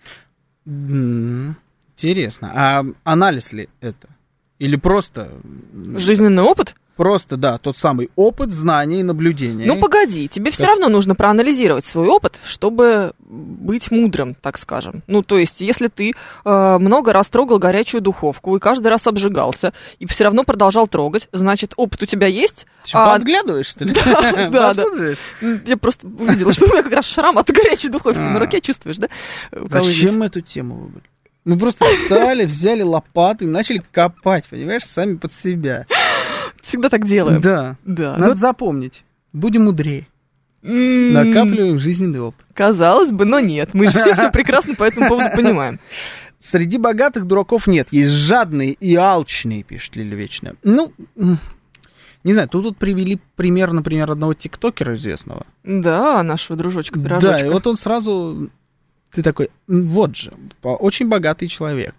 Интересно. А анализ ли это? Или просто... Жизненный опыт? Просто, да, тот самый опыт, знания и наблюдения. Погоди, тебе все равно нужно проанализировать свой опыт, чтобы быть мудрым, так скажем. То есть, если ты много раз трогал горячую духовку и каждый раз обжигался, и все равно продолжал трогать, значит, опыт у тебя есть. Ты подглядываешь, что ли? Да. Я просто увидела, что у меня как раз шрам от горячей духовки на руке, чувствуешь, да? Зачем мы эту тему выбрали? Мы просто встали, взяли лопаты и начали копать, понимаешь, сами под себя. Всегда так делаем. Да. Надо запомнить. Будем мудрее. Накапливаем жизненный опыт. Казалось бы, но нет. Мы же все прекрасно по этому поводу понимаем. Среди богатых дураков нет. Есть жадные и алчные, пишет Лиля Вечная. Не знаю, тут привели пример, например, одного тиктокера известного. Да, нашего дружочка-пирожочка. Да, и вот он сразу... Ты такой, вот же, очень богатый человек.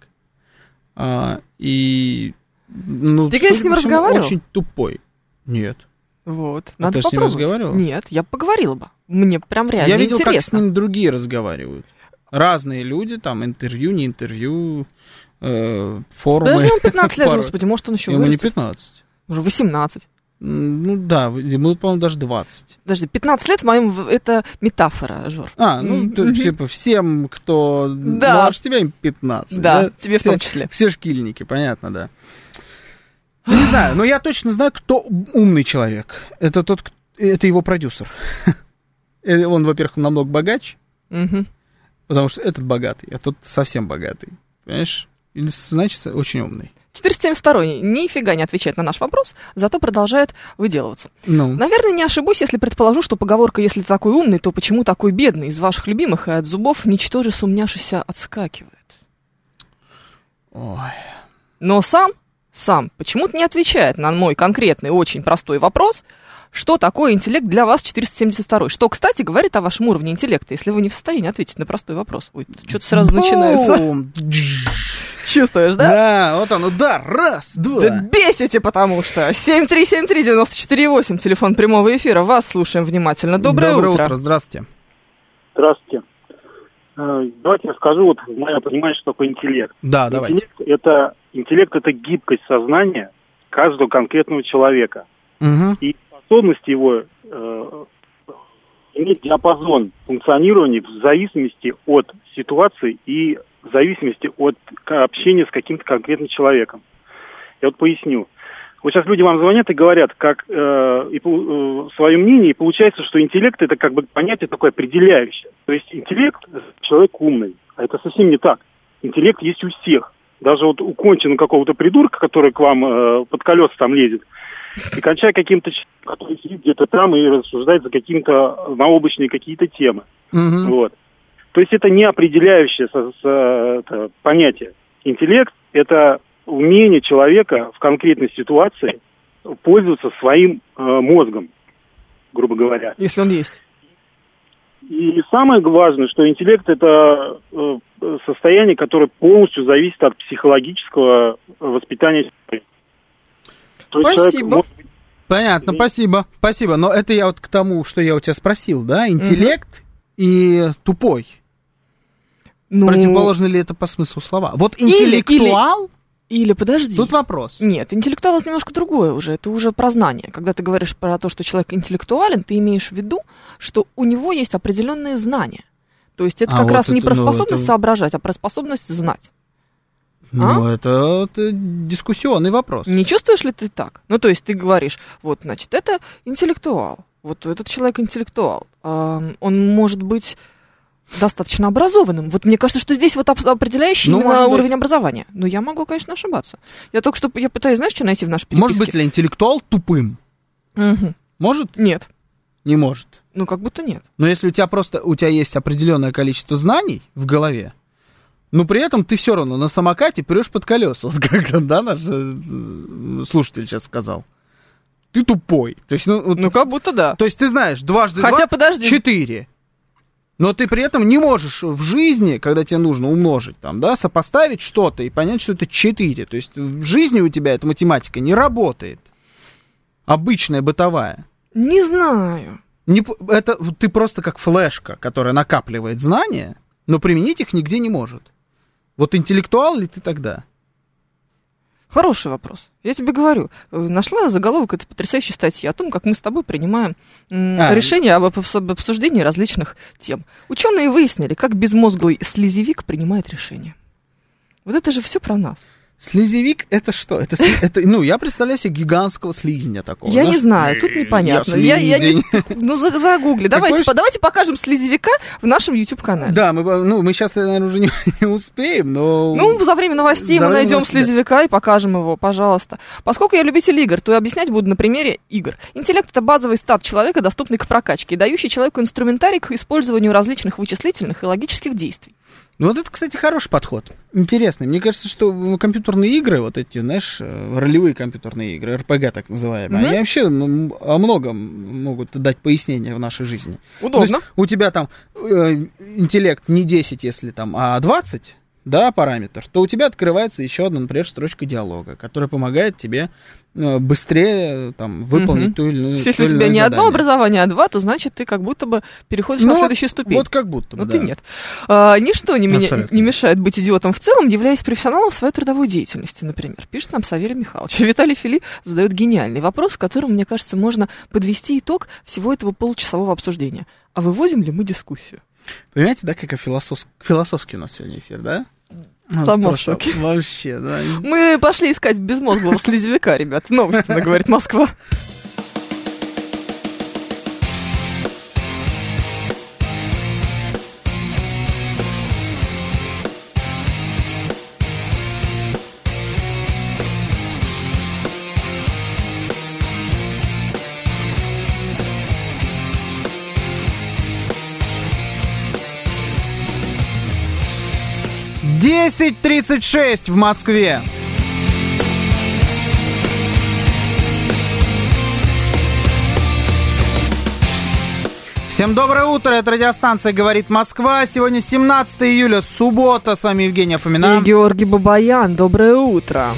Ты, конечно, с ним разговаривал? Очень тупой. Нет. Вот, надо попробовать. Ты с ним разговаривал? Нет, я поговорила бы. Мне прям реально интересно. Я видел, как с ним другие разговаривают. Разные люди, там, интервью, не интервью, форумы. Даже ему 15 лет, господи, может, он еще вырастет. Ему не 15. Уже 18. Да, ему, по-моему, даже 20. Подожди, 15 лет, по-моему, это метафора, Жор. Типа всем, кто младше тебя, им 15. Да, тебе в том числе. Все шкильники, понятно, да. Не знаю, но я точно знаю, кто умный человек. Это его продюсер. Он, во-первых, намного богаче. Потому что этот богатый, а тот совсем богатый. Понимаешь? Или, значит, очень умный. 472-й нифига не отвечает на наш вопрос, зато продолжает выделываться. Ну. Наверное, не ошибусь, если предположу, что поговорка «если ты такой умный, то почему такой бедный?» из ваших любимых и от зубов «ничтоже сумняшися» отскакивает. Ой. Но сам почему-то не отвечает на мой конкретный, очень простой вопрос, что такое интеллект для вас 472-й. Что, кстати, говорит о вашем уровне интеллекта, если вы не в состоянии ответить на простой вопрос. Ой, что-то сразу начинается. Чувствуешь, да? Да, вот он, удар, раз, два. Да бесите, потому что. 7373948, телефон прямого эфира. Вас слушаем внимательно. Доброе утро. Здравствуйте. Здравствуйте. Давайте я скажу, вот мое понимание, что такое интеллект. Да, давайте. Интеллект это гибкость сознания каждого конкретного человека. Угу. И способность его иметь диапазон функционирования в зависимости от ситуации и в зависимости от общения с каким-то конкретным человеком. Я вот поясню. Вот сейчас люди вам звонят и говорят свое мнение, и получается, что интеллект это как бы понятие такое определяющее. То есть интеллект – человек умный, а это совсем не так. Интеллект есть у всех. Даже вот у конченого какого-то придурка, который к вам под колеса там лезет, и кончая каким-то человеком, который сидит где-то там и рассуждает за какие-то наобычные какие-то темы. Угу. Вот. То есть это не определяющее понятие. Интеллект – это умение человека в конкретной ситуации пользоваться своим мозгом, грубо говоря. Если он есть. И самое важное, что интеллект – это состояние, которое полностью зависит от психологического воспитания человека. Спасибо. Понятно, спасибо. Но это я вот к тому, что я у тебя спросил, да? Интеллект и тупой. Противоположно ли это по смыслу слова? Вот интеллектуал... Или подожди. Тут вопрос. Нет, интеллектуал это немножко другое уже. Это уже про знание. Когда ты говоришь про то, что человек интеллектуален, ты имеешь в виду, что у него есть определенные знания. То есть это как раз не про способность соображать, а про способность знать. Это дискуссионный вопрос. Не чувствуешь ли ты так? Ну, то есть ты говоришь, вот, значит, это интеллектуал. Вот этот человек интеллектуал. Он может быть достаточно образованным. Вот мне кажется, что здесь вот определяющий именно уровень образования. Но я могу, конечно, ошибаться. Я пытаюсь, знаешь, что найти в нашей переписке? Может быть ли интеллектуал тупым? Угу. Может? Нет. Не может. Ну, как будто нет. Но если у тебя есть определенное количество знаний в голове, но при этом ты все равно на самокате прешь под колеса. Вот как наш слушатель сейчас сказал. Ты тупой. То есть, как будто да. То есть ты знаешь, 2 × 2 Хотя, подожди. 4. Но ты при этом не можешь в жизни, когда тебе нужно умножить, сопоставить что-то и понять, что это 4. То есть в жизни у тебя эта математика не работает. Обычная, бытовая. Не знаю. Это ты просто как флешка, которая накапливает знания, но применить их нигде не может. Вот интеллектуал ли ты тогда? Хороший вопрос. Я тебе говорю, нашла заголовок этой потрясающей статьи о том, как мы с тобой принимаем решения об обсуждении различных тем. Ученые выяснили, как безмозглый слизевик принимает решения. Вот это же все про нас. Слизевик это что? Это, я представляю себе гигантского слизня такого. Я не знаю, тут непонятно. Загугли. Давайте покажем слизевика в нашем YouTube-канале. Да, мы сейчас, наверное, уже не успеем, но... за время новостей мы найдем слизевика и покажем его, пожалуйста. Поскольку я любитель игр, то объяснять буду на примере игр. Интеллект — это базовый стат человека, доступный к прокачке, и дающий человеку инструментарий к использованию различных вычислительных и логических действий. Вот это, кстати, хороший подход. Интересный. Мне кажется, что компьютерные игры, вот эти, знаешь, ролевые компьютерные игры, РПГ так называемые, они вообще о многом могут дать пояснение в нашей жизни. Удобно. То есть у тебя там интеллект не 10, если там, а 20, да, параметр, то у тебя открывается еще одна, например, строчка диалога, которая помогает тебе быстрее выполнить ту или иную задание. Если у тебя не одно образование, а 2, то значит ты как будто бы переходишь на следующую ступень. Вот как будто бы, но ты нет. Ничто не мешает быть идиотом в целом, являясь профессионалом в своей трудовой деятельности, например. Пишет нам Саверий Михайлович. Виталий Фили задает гениальный вопрос, которым, мне кажется, можно подвести итог всего этого получасового обсуждения. А вывозим ли мы дискуссию? Понимаете, да, как философский у нас сегодня эфир, да? Сама в шоке. Вообще, да. Мы пошли искать безмозглого слизевика, ребят. Новости, говорит Москва. 10:36 в Москве. Всем доброе утро, это радиостанция «Говорит Москва». Сегодня 17 июля, суббота. С вами Евгения Фомина. И Георгий Бабаян. Доброе утро.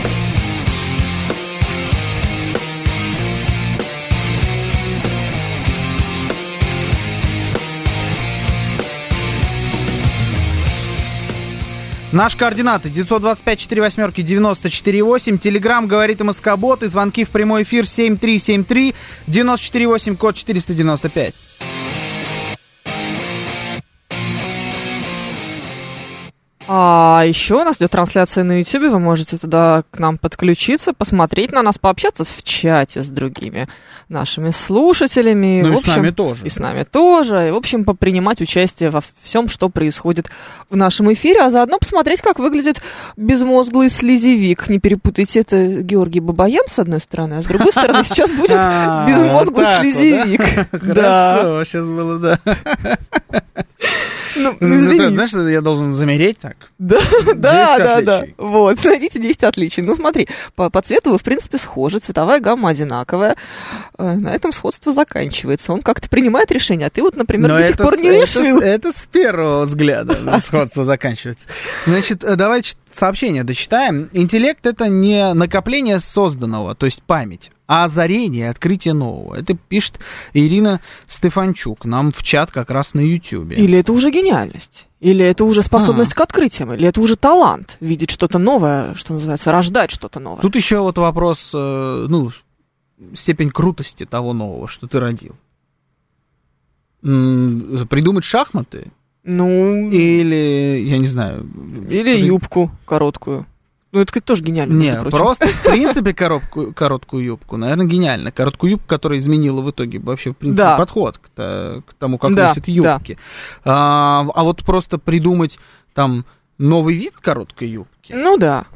Наши координаты 925-48-94-8. Телеграм «Говорит МСК-бот» и звонки в прямой эфир 7373-94-8, код 495. А еще у нас идет трансляция на YouTube, вы можете туда к нам подключиться, посмотреть на нас, пообщаться в чате с другими нашими слушателями. Ну в и общем, с нами тоже. И с нами тоже. И, в общем, попринимать участие во всем, что происходит в нашем эфире, а заодно посмотреть, как выглядит безмозглый слизевик. Не перепутайте, это Георгий Бабаян, с одной стороны, а с другой стороны сейчас будет безмозглый слизевик. Хорошо, сейчас было, да. Ну, извини. Знаешь, я должен замереть так? Да. Вот, найдите 10 отличий. Ну, смотри, по цвету вы, в принципе, схожи, цветовая гамма одинаковая. На этом сходство заканчивается. Он как-то принимает решение, а ты вот, например, до сих пор не решил. Это с первого взгляда сходство заканчивается. Значит, давайте сообщение дочитаем. Интеллект — это не накопление созданного, то есть память, а озарение, открытие нового. Это пишет Ирина Стефанчук нам в чат как раз на Ютьюбе. Или это уже гениальность, или это уже способность к открытиям, или это уже талант, видеть что-то новое, что называется, рождать что-то новое. Тут еще вот вопрос, степень крутости того нового, что ты родил. Придумать шахматы? Ну... Или, я не знаю... Или юбку короткую. Ну, это тоже гениально. Нет, просто, в принципе, короткую юбку, наверное, гениально. Короткую юбку, которая изменила в итоге вообще, в принципе, подход к тому, как носят юбки. Да. А вот просто придумать там новый вид короткой юбки. Ну, да.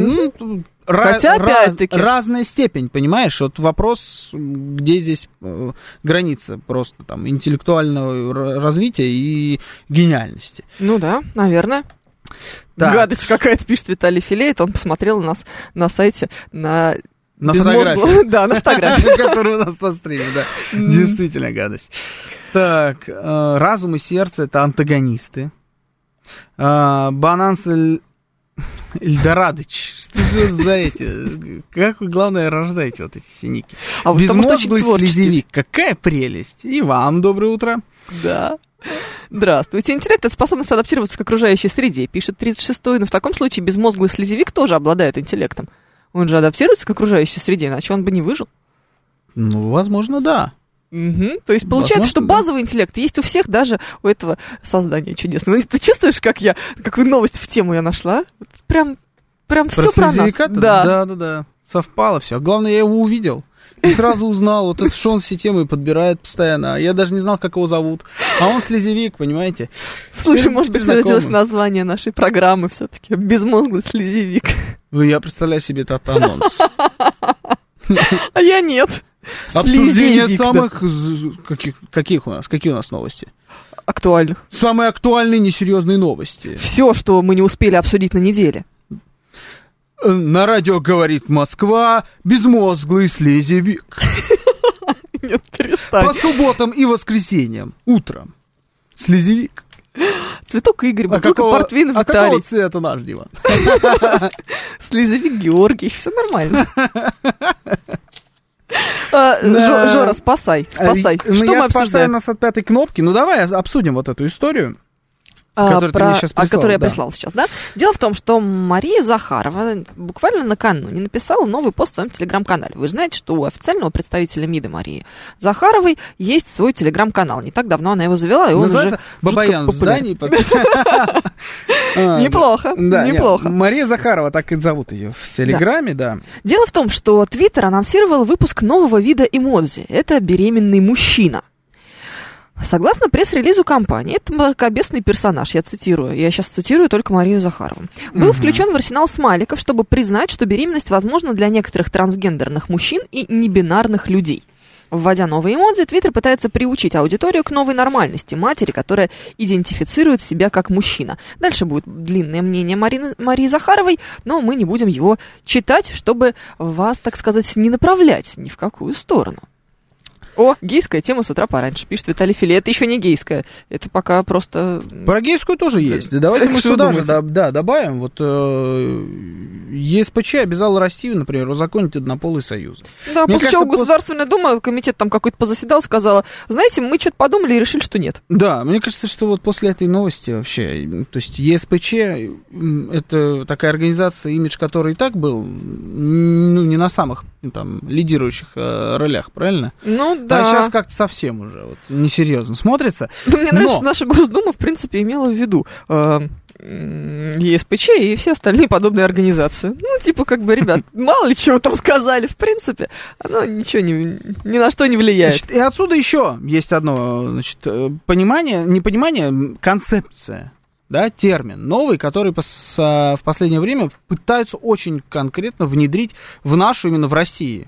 Хотя, опять-таки... Разная степень, понимаешь? Вот вопрос, где здесь граница просто там интеллектуального развития и гениальности. Ну да, наверное. Так. Гадость какая-то, пишет Виталий Филеет. Он посмотрел нас на сайте на фотографию. Да, на фотографию. Которая у нас на стриме, да. Действительно гадость. Так, разум и сердце — это антагонисты. Бананс Эльдорадыч. Что же за эти? Как вы, главное, рождаете вот эти все ники? Безмозглый слизевик. Какая прелесть. И вам доброе утро. Да. Здравствуйте. Интеллект — это способность адаптироваться к окружающей среде, пишет 36-й. Но в таком случае безмозглый слизевик тоже обладает интеллектом. Он же адаптируется к окружающей среде, иначе он бы не выжил. Ну, возможно, да. Угу. То есть получается, возможно, что базовый интеллект есть у всех, даже у этого создания чудесного. Ты чувствуешь, какую новость в тему я нашла? Прям все про нас. Да. Совпало все. Главное, я его увидел. И сразу узнал, вот это, что он все темы подбирает постоянно. Я даже не знал, как его зовут. А он слизевик, понимаете? Слушай, может быть, родилось название нашей программы все-таки. Безмозглый слизевик. Ну, я представляю себе этот анонс. А я нет. Обсуждение самых... Какие у нас новости? Актуальных. Самые актуальные несерьезные новости. Все, что мы не успели обсудить на неделе. На радио «Говорит Москва», безмозглый слизевик. Нет, перестань. По субботам и воскресеньям утром. Слизевик. Цветок Игорь, бутылка портвейна Виталий. А какого цвета наш диван? Слизевик Георгий, все нормально. Жора, спасай. Что мы обсуждаем? Я спасаю нас от пятой кнопки. Ну, давай обсудим вот эту историю. Которую я прислал сейчас, да? Дело в том, что Мария Захарова буквально накануне написала новый пост в своем телеграм-канале. Вы же знаете, что у официального представителя МИДа Марии Захаровой есть свой телеграм-канал. Не так давно она его завела, и он уже Бабаян в здании. Неплохо, неплохо. Мария Захарова, так и зовут ее в телеграме, да. Дело в том, что Твиттер анонсировал выпуск нового вида эмодзи. Это беременный мужчина. Согласно пресс-релизу компании, это мракобесный персонаж, я сейчас цитирую только Марию Захарову, был включен в арсенал смайликов, чтобы признать, что беременность возможна для некоторых трансгендерных мужчин и небинарных людей. Вводя новые эмодзи, Твиттер пытается приучить аудиторию к новой нормальности матери, которая идентифицирует себя как мужчина. Дальше будет длинное мнение Марии Захаровой, но мы не будем его читать, чтобы вас, так сказать, не направлять ни в какую сторону. О, гейская тема с утра пораньше, пишет Виталий Филе. Это еще не гейская, это пока просто... Про гейскую тоже есть. Давайте мы сюда же добавим. Вот ЕСПЧ обязал Россию, например, узаконить однополые союзы. Да, после чего Государственная Дума, комитет там какой-то позаседал, сказала, знаете, мы что-то подумали и решили, что нет. Да, мне кажется, что вот после этой новости вообще, то есть ЕСПЧ, это такая организация, имидж которой и так был, не на самых там лидирующих ролях, правильно? Ну, да. А сейчас как-то совсем уже вот, несерьезно смотрится. Мне нравится, что наша Госдума, в принципе, имела в виду ЕСПЧ и все остальные подобные организации. Ну, типа, как бы, ребят, мало ли чего там сказали, в принципе, оно ничего ни на что не влияет. Значит, и отсюда еще есть одно, значит, концепция, да, термин новый, который в последнее время пытаются очень конкретно внедрить в нашу, именно в России,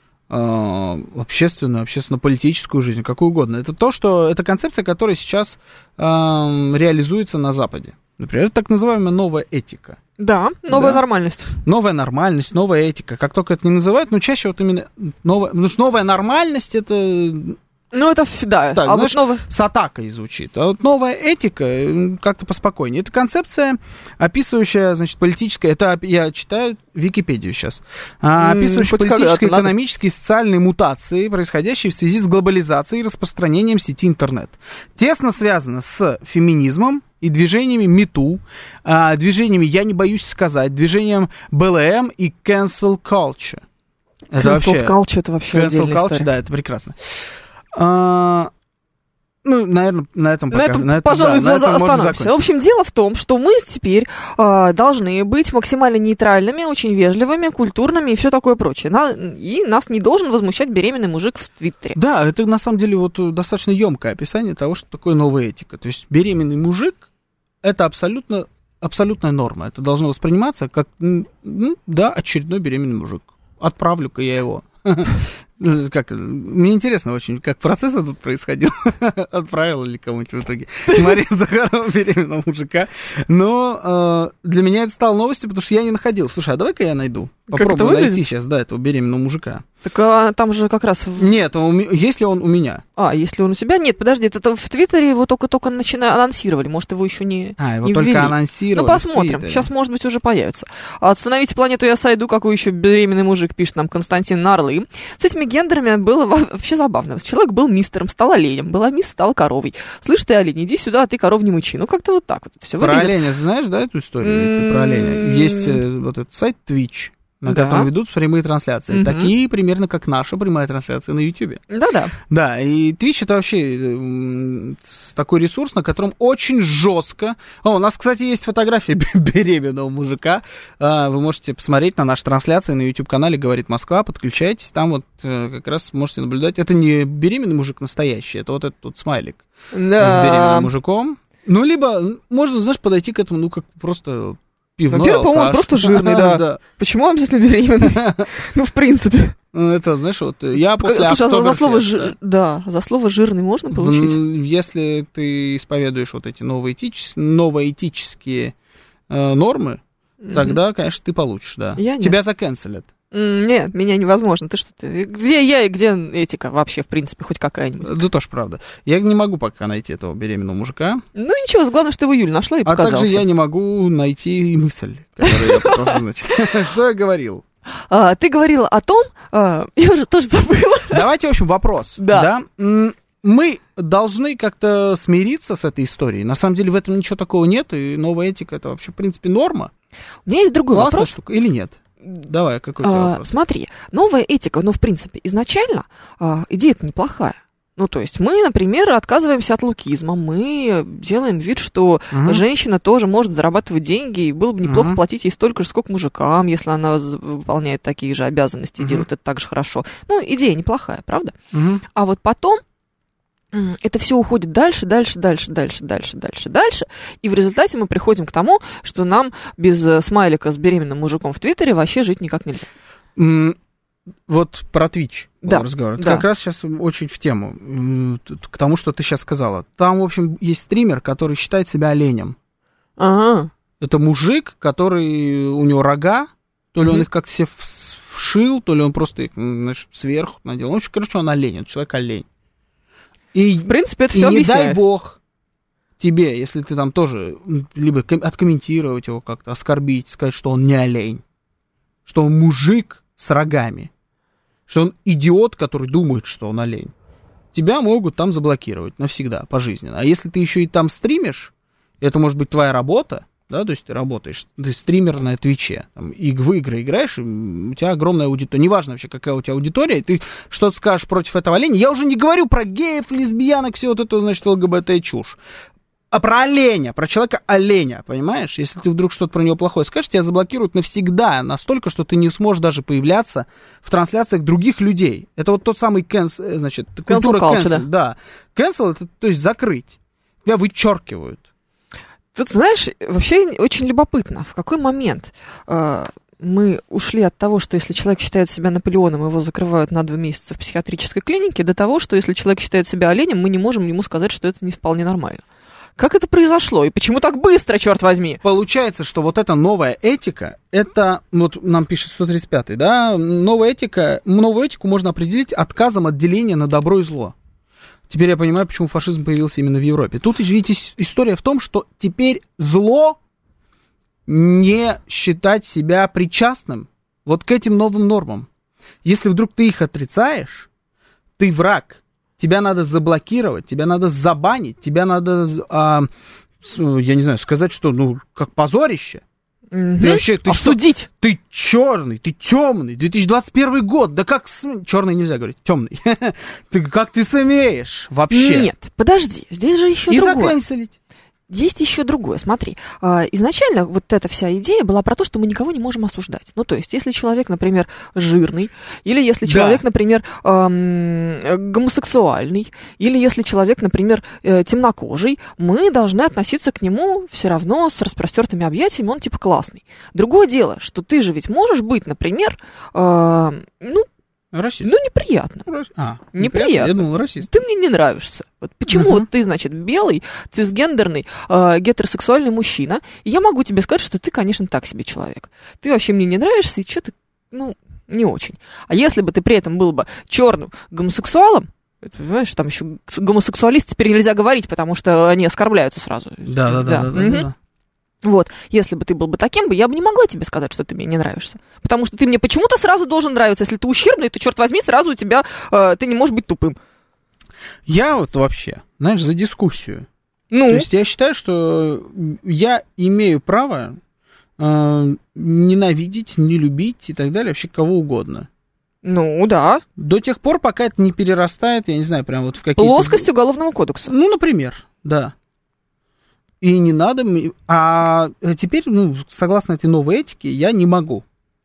общественно-политическую жизнь, какую угодно. Это то, что это концепция, которая сейчас реализуется на Западе. Например, это так называемая новая этика. Да, новая нормальность. Новая нормальность, новая этика. Как только это не называют, но чаще вот именно потому что новая нормальность это... Ну, это, да. Так, а знаешь, вот новая... с атакой звучит. А вот новая этика как-то поспокойнее. Это концепция, описывающая, значит, политическое... Это я читаю Википедию сейчас. Описывающая политические, экономические и социальные мутации, происходящие в связи с глобализацией и распространением сети интернет. Тесно связано с феминизмом и движениями #MeToo, движениями «Я не боюсь сказать», движением БЛМ и cancel culture. Cancel culture — это вообще отдельная история. Да, это прекрасно. Ну, наверное, на этом пожалуй, остановимся. В общем, дело в том, что мы теперь должны быть максимально нейтральными, очень вежливыми, культурными и все такое прочее. И нас не должен возмущать беременный мужик в Твиттере. Да, это на самом деле вот достаточно емкое описание того, что такое новая этика. То есть беременный мужик — это абсолютная норма. Это должно восприниматься как, да, очередной беременный мужик. Отправлю-ка я его. Мне интересно очень, как процесс этот происходил. Отправила ли кому-нибудь в итоге Мария Захарова беременного мужика. Но для меня это стало новостью, потому что я не находил. Слушай, а давай-ка я найду. Попробую найти сейчас, да, этого беременного мужика. Так там же как раз... Нет, если он у меня. Если он у тебя? Нет, подожди, это в Твиттере его только анонсировали. Может, его еще не его не только ввели. Анонсировали. Ну, посмотрим. Сейчас, может быть, уже появится. Остановите планету, я сойду, какой еще беременный мужик, пишет нам Константин Нарлы. С этими гендерами было вообще забавно. Человек был мистером, стал оленем. Была мисс, стала коровой. Слышь ты, олень, иди сюда, а ты коров не мычи. Ну, как-то вот так вот все выглядит. Про оленя, знаешь, да, эту историю? Про оленя. Есть вот этот сайт Twitch, на котором ведутся прямые трансляции. Такие примерно, как наша прямая трансляция на YouTube. Да-да. Да, и Twitch — это вообще такой ресурс, на котором очень жестко... у нас, кстати, есть фотография беременного мужика. Вы можете посмотреть на наши трансляции на YouTube-канале «Говорит Москва». Подключайтесь, там вот как раз можете наблюдать. Это не беременный мужик настоящий, это вот этот вот смайлик с беременным мужиком. Ну, либо можно, знаешь, подойти к этому, как просто... Во-первых, по-моему, он просто жирный, да. Почему он обязательно беременный? Ну, в принципе. Это, знаешь, вот я после Слушай, за слово «жирный» можно получить? Если ты исповедуешь вот эти новоэтические нормы, тогда, конечно, ты получишь, да. Тебя закэнселят. Нет, меня невозможно. Ты что? Где я и где этика вообще, в принципе, хоть какая-нибудь? Да тоже правда. Я не могу пока найти этого беременного мужика. Ну ничего, главное, что ты его июль нашла и показался. А также я не могу найти мысль, которую я попрошу, значит. Что я говорил? Ты говорила о том, я уже тоже забыла. Давайте, в общем, вопрос. Да. Мы должны как-то смириться с этой историей. На самом деле в этом ничего такого нет, и новая этика — это вообще, в принципе, норма. У меня есть другой вопрос. Штука, или нет? Давай, какой у тебя вопрос? Смотри, новая этика, в принципе, изначально идея-то неплохая. Ну, то есть мы, например, отказываемся от лукизма, мы делаем вид, что женщина тоже может зарабатывать деньги, и было бы неплохо платить ей столько же, сколько мужикам, если она выполняет такие же обязанности и делает это так же хорошо. Ну, идея неплохая, правда? А вот потом это все уходит дальше, и в результате мы приходим к тому, что нам без смайлика с беременным мужиком в Твиттере вообще жить никак нельзя. Вот про Twitch Да, разговор. Это да. как раз сейчас очень в тему, к тому, что ты сейчас сказала. Там, в общем, есть стример, который считает себя оленем. Ага. Это мужик, который, у него рога, то ли он их как-то себе вшил, то ли он просто их, значит, сверху надел. В общем, короче, он олень, он человек-олень. И, В принципе, это и все не дай объясняет. бог тебе, если ты там тоже, либо откомментировать его как-то, оскорбить, сказать, что он не олень, что он мужик с рогами, что он идиот, который думает, что он олень. Тебя могут там заблокировать навсегда, пожизненно. А если ты еще и там стримишь, это может быть твоя работа, да, то есть ты работаешь, ты стример на Твиче, там, и в игры играешь, и у тебя огромная аудитория. Неважно вообще, какая у тебя аудитория, ты что-то скажешь против этого оленя. Я уже не говорю про геев, лесбиянок, все вот это, значит, ЛГБТ-чушь. А про оленя, про человека-оленя, понимаешь? Если ты вдруг что-то про него плохое скажешь, тебя заблокируют навсегда, настолько, что ты не сможешь даже появляться в трансляциях других людей. Это вот тот самый значит, культура cancel, да. Cancel, это, то есть закрыть. Тебя вычеркивают. Тут, знаешь, вообще очень любопытно, в какой момент мы ушли от того, что если человек считает себя Наполеоном, его закрывают на 2 месяца в психиатрической клинике, до того, что если человек считает себя оленем, мы не можем ему сказать, что это не вполне нормально. Как это произошло? И почему так быстро, черт возьми? Получается, что вот эта новая этика, это, вот нам пишет 135-й, да, новую этику можно определить отказом от деления на добро и зло. Теперь я понимаю, почему фашизм появился именно в Европе. Тут, видите, история в том, что теперь зло не считать себя причастным вот к этим новым нормам. Если вдруг ты их отрицаешь, ты враг. Тебя надо заблокировать, тебя надо забанить, тебя надо, я не знаю, сказать, что, ну, как позорище. Ты вообще, осудить. Ты черный, ты темный, 2021 год, да как... Черный нельзя говорить, темный. Как ты смеешь вообще? Нет, подожди, здесь же еще другое. И заканчивать. Есть еще другое, смотри. Изначально вот эта вся идея была про то, что мы никого не можем осуждать. Ну, то есть, если человек, например, жирный, или если человек, например, гомосексуальный, или если человек, например, темнокожий, мы должны относиться к нему все равно с распростертыми объятиями, он типа классный. Другое дело, что ты же ведь можешь быть, например, расист. Ну, неприятно. Неприятно. Я думал, расист. Ты мне не нравишься. Вот почему вот ты, значит, белый, цисгендерный, гетеросексуальный мужчина, и я могу тебе сказать, что ты, конечно, так себе человек. Ты вообще мне не нравишься, и что-то, не очень. А если бы ты при этом был бы черным гомосексуалом, понимаешь, там еще гомосексуалисты теперь нельзя говорить, потому что они оскорбляются сразу. Да. Вот, если бы ты был бы таким, я бы не могла тебе сказать, что ты мне не нравишься. Потому что ты мне почему-то сразу должен нравиться. Если ты ущербный, то, черт возьми, сразу у тебя, ты не можешь быть тупым. Я вот вообще, знаешь, за дискуссию. То есть я считаю, что я имею право ненавидеть, не любить и так далее, вообще кого угодно. Да. До тех пор, пока это не перерастает, я не знаю, прям вот в какие-то... Плоскость Уголовного кодекса. Например, да. И не надо... А теперь, согласно этой новой этике, я не могу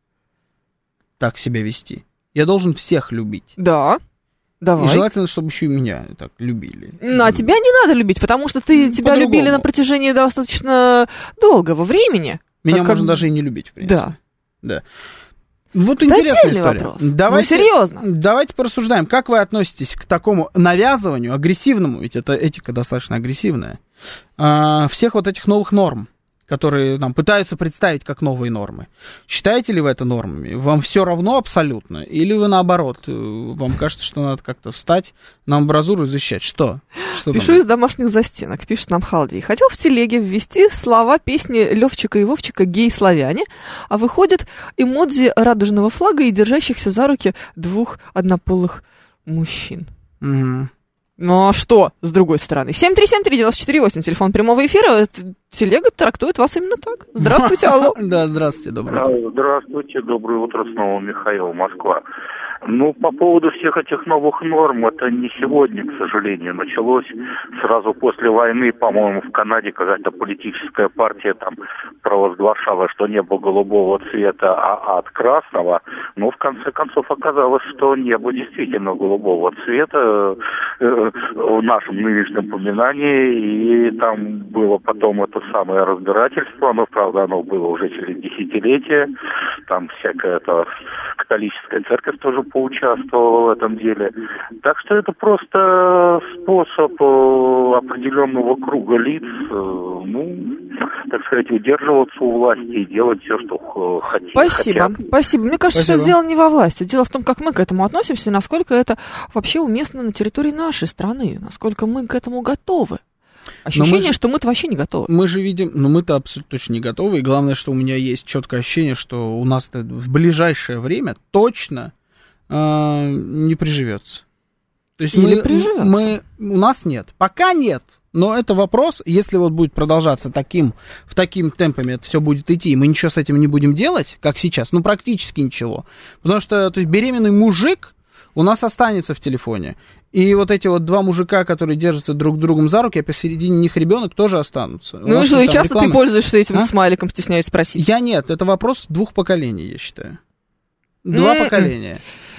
так себя вести. Я должен всех любить. Да, давай. И желательно, чтобы еще и меня так любили. А тебя не надо любить, потому что тебя любили на протяжении достаточно долгого времени. Меня можно даже и не любить, в принципе. Да. Вот это интересная история. Вопрос. Серьезно. Давайте порассуждаем, как вы относитесь к такому навязыванию, агрессивному, ведь эта этика достаточно агрессивная, всех вот этих новых норм, которые нам пытаются представить как новые нормы. Считаете ли вы это нормами? Вам все равно абсолютно? Или вы наоборот, вам кажется, что надо как-то встать на амбразуру и защищать? Что Пишу из домашних застенок, пишет нам Халдей. Хотел в телеге ввести слова песни Левчика и Вовчика «Гей-славяне», а выходит эмодзи радужного флага и держащихся за руки 2 однополых мужчин. Угу. Ну а что, с другой стороны? 7373948, телефон прямого эфира. Телега трактует вас именно так. Здравствуйте, алло. Да, здравствуйте, доброе утро. Здравствуйте, доброе утро снова, Михаил, Москва. По поводу всех этих новых норм, это не сегодня, к сожалению, началось сразу после войны, по-моему, в Канаде какая-то политическая партия там провозглашала, что небо голубого цвета, а ад красного, но в конце концов оказалось, что небо действительно голубого цвета в нашем нынешнем поминании, и там было потом это самое разбирательство, но, правда, оно было уже через десятилетия, там всякая эта католическая церковь тоже поучаствовала в этом деле. Так что это просто способ определенного круга лиц, так сказать, удерживаться у власти и делать все, что хотят. Спасибо. Мне кажется, что дело не во власти. Дело в том, как мы к этому относимся, и насколько это вообще уместно на территории нашей страны, насколько мы к этому готовы. Ощущение, что мы-то вообще не готовы. Мы же видим, мы-то абсолютно точно не готовы. И главное, что у меня есть четкое ощущение, что у нас в ближайшее время точно не приживется. То есть у нас нет. Пока нет. Но это вопрос, если вот будет продолжаться в таким темпами, это все будет идти, и мы ничего с этим не будем делать, как сейчас, практически ничего. Потому что беременный мужик у нас останется в телефоне. И вот эти вот два мужика, которые держатся друг другом за руки, а посередине них ребенок, тоже останутся. И что, и часто ты пользуешься этим смайликом, стесняюсь спросить? Я нет, это вопрос 2 поколений, я считаю. 2 поколения.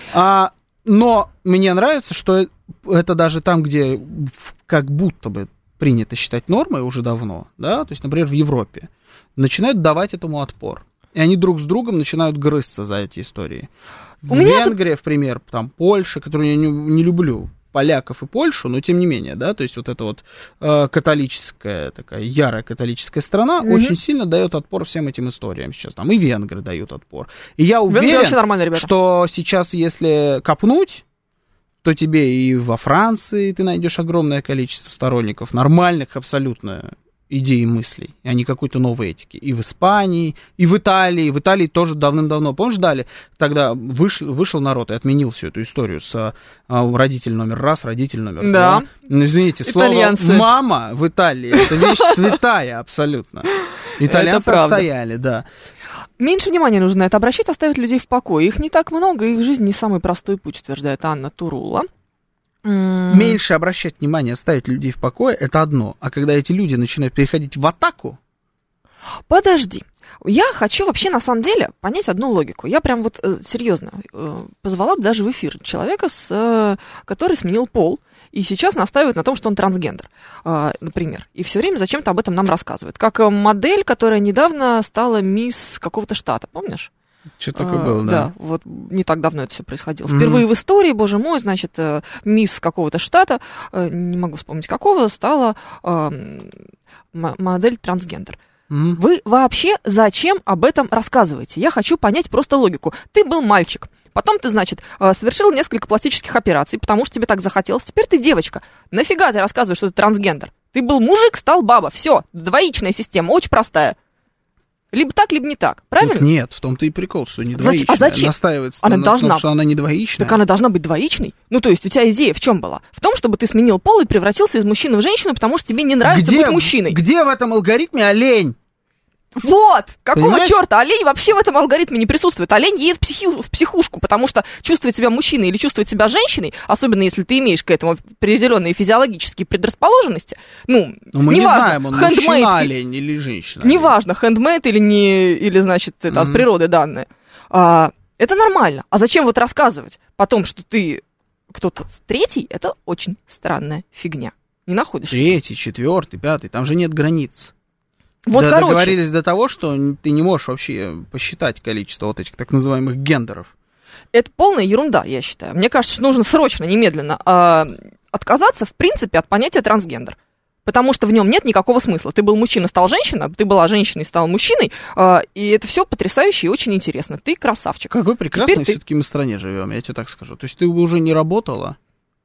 Но мне нравится, что это даже там, где как будто бы принято считать нормой уже давно, да, то есть, например, в Европе, начинают давать этому отпор. И они друг с другом начинают грызться за эти истории. Венгрия, в пример, там Польша, которую я не люблю, поляков и Польшу, но тем не менее, да, то есть вот эта вот католическая, такая ярая католическая страна очень сильно дает отпор всем этим историям сейчас, там и венгры дают отпор. И я уверен, что сейчас, если копнуть, то тебе и во Франции ты найдешь огромное количество сторонников, нормальных абсолютно идей и мыслей, а не какой-то новой этики. И в Испании, и в Италии. В Италии тоже давным-давно, помнишь, дали, тогда вышел народ и отменил всю эту историю с родитель номер раз, родитель номер два. Извините, слово «мама» в Италии, это вещь святая абсолютно. Итальянцы отстояли, да. Меньше внимания нужно на это обращать, оставить людей в покое. Их не так много, их жизнь не самый простой путь, утверждает Анна Турула. Меньше обращать внимание, оставить людей в покое, это одно. А когда эти люди начинают переходить в атаку... Подожди. Я хочу вообще, на самом деле, понять одну логику. Я прям вот серьезно позвала бы даже в эфир человека, который сменил пол и сейчас настаивает на том, что он трансгендер, например. И все время зачем-то об этом нам рассказывает. Как модель, которая недавно стала мисс какого-то штата, помнишь? Что такое было, да. Да, вот не так давно это все происходило. Впервые в истории, боже мой, значит, мисс какого-то штата, не могу вспомнить какого, стала модель трансгендер. Вы вообще зачем об этом рассказываете? Я хочу понять просто логику. Ты был мальчик, потом ты, значит, совершил несколько пластических операций, потому что тебе так захотелось. Теперь ты девочка. Нафига ты рассказываешь, что ты трансгендер? Ты был мужик, стал баба. Все, двоичная система, очень простая. Либо так, либо не так. Правильно? Тут нет, в том-то и прикол, что не двоичная. А зачем? Настаивается она на должна... том, что она не двоичная. Так она должна быть двоичной? Ну, то есть у тебя идея в чем была? В том, чтобы ты сменил пол и превратился из мужчины в женщину, потому что тебе не нравится быть мужчиной. Где в этом алгоритме олень? Вот! Какого черта? Олень вообще в этом алгоритме не присутствует. Олень едет в психушку, потому что чувствовать себя мужчиной или чувствовать себя женщиной, особенно если ты имеешь к этому определенные физиологические предрасположенности, мы не важно, знаем, он мужчина олень или женщина. Неважно, хендмейд или значит, это от природы данное. Это нормально. А зачем вот рассказывать потом, что ты кто-то третий? Это очень странная фигня. Не находишь? 3-й, 4-й, 5-й, там же нет границ. Вот, короче. Договорились до того, что ты не можешь вообще посчитать количество вот этих так называемых гендеров. Это полная ерунда, я считаю. Мне кажется, что нужно срочно, немедленно отказаться, в принципе, от понятия трансгендер. Потому что в нем нет никакого смысла. Ты был мужчина, стал женщина, ты была женщиной, стал мужчиной, и это все потрясающе и очень интересно. Ты красавчик. Какой прекрасной все-таки мы стране живем, я тебе так скажу. То есть ты уже не работала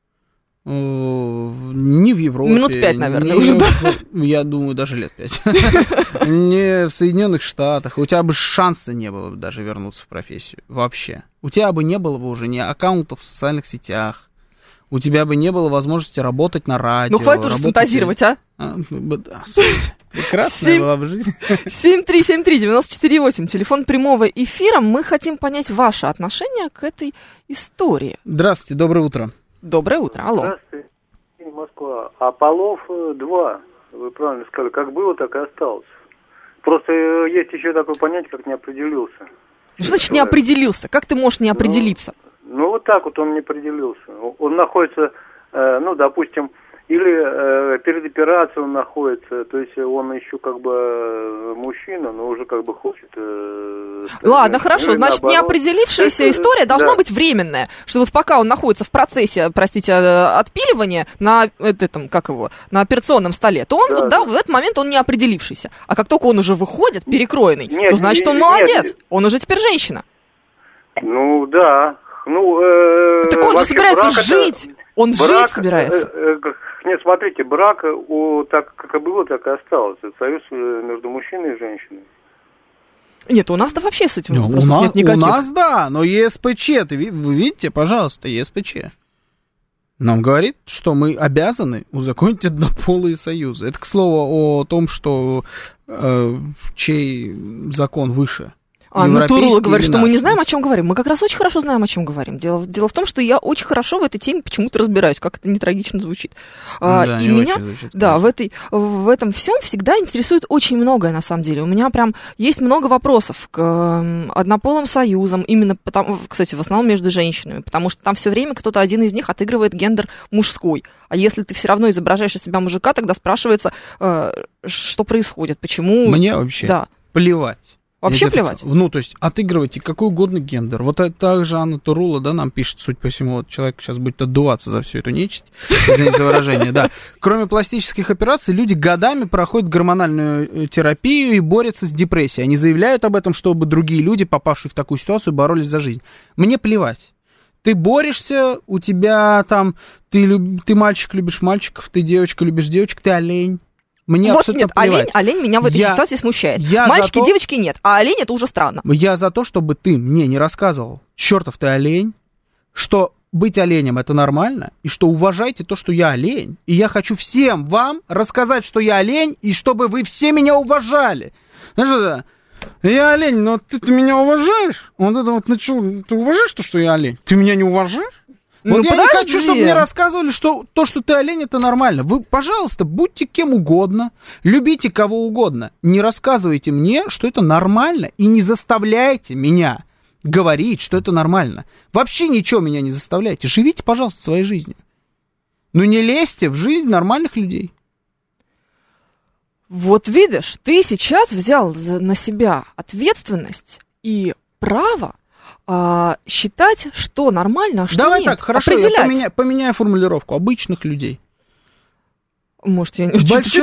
ни в Европе. Минут 5, наверное, уже, да? Я думаю, даже лет 5. Не в Соединенных Штатах. У тебя бы шанса не было бы даже вернуться в профессию. Вообще. У тебя бы не было бы уже ни аккаунтов в социальных сетях. У тебя бы не было возможности работать на радио. Ну, хватит уже фантазировать, а? Прекрасная была бы жизнь. 7373948, телефон прямого эфира. Мы хотим понять ваше отношение к этой истории. Здравствуйте, доброе утро. Доброе утро, алло. Здравствуйте, Москва. А полов 2, вы правильно сказали, как было, так и осталось. Просто есть еще такое понятие, как не определился. Что значит не определился? Как ты можешь не определиться? Ну, вот так вот он не определился. Он находится, допустим, или перед операцией он находится, то есть он еще как бы мужчина, но уже как бы хочет... Ладно, хорошо, значит, неопределившаяся история должна быть временная, что вот пока он находится в процессе, отпиливания на на операционном столе, то он в этот момент он не определившийся. А как только он уже выходит перекроенный, то значит он молодец, он уже теперь женщина. Ну, да. Так он же собирается жить, он жить собирается. Нет, смотрите, брак, так как и было, так и осталось. Это союз между мужчиной и женщиной. Нет, у нас-то вообще с этим вопросов нет никаких. У нас, да, но ЕСПЧ, вы видите, пожалуйста, ЕСПЧ нам говорит, что мы обязаны узаконить однополые союзы. Это, к слову, о том, что чей закон выше. Турула говорит, что мы не знаем, о чем говорим. Мы как раз очень хорошо знаем, о чем говорим. Дело в том, что я очень хорошо в этой теме почему-то разбираюсь, как это не трагично звучит. Да, и меня, в этом всем всегда интересует очень многое, на самом деле. У меня прям есть много вопросов к однополым союзам, именно потому, кстати, в основном между женщинами, потому что там все время кто-то один из них отыгрывает гендер мужской. А если ты все равно изображаешь из себя мужика, тогда спрашивается, что происходит, почему... Мне вообще плевать. Вообще плевать? То есть отыгрывайте какой угодно гендер. Вот это так же Анна Турула, нам пишет, судя по всему, вот человек сейчас будет отдуваться за всю эту нечисть, извините за выражение, да. Кроме пластических операций, люди годами проходят гормональную терапию и борются с депрессией. Они заявляют об этом, чтобы другие люди, попавшие в такую ситуацию, боролись за жизнь. Мне плевать. Ты борешься, у тебя там, ты мальчик любишь мальчиков, ты девочка любишь девочек, ты олень. Мне вот нет, олень меня в этой ситуации смущает. Мальчики, девочки нет, а олень это уже странно. Я за то, чтобы ты мне не рассказывал, чертов ты олень, что быть оленем это нормально, и что уважайте то, что я олень. И я хочу всем вам рассказать, что я олень, и чтобы вы все меня уважали. Знаешь, я олень, но ты меня уважаешь? Вот это вот начало. Ты уважаешь то, что я олень? Ты меня не уважаешь? Вот я не хочу, чтобы мне рассказывали, что то, что ты олень, это нормально. Вы, пожалуйста, будьте кем угодно, любите кого угодно. Не рассказывайте мне, что это нормально, и не заставляйте меня говорить, что это нормально. Вообще ничего меня не заставляйте. Живите, пожалуйста, своей жизнью. Но не лезьте в жизнь нормальных людей. Вот видишь, ты сейчас взял на себя ответственность и право считать, что нормально, а что Давай нет. Так, хорошо, я поменяю формулировку. Обычных людей. Может, я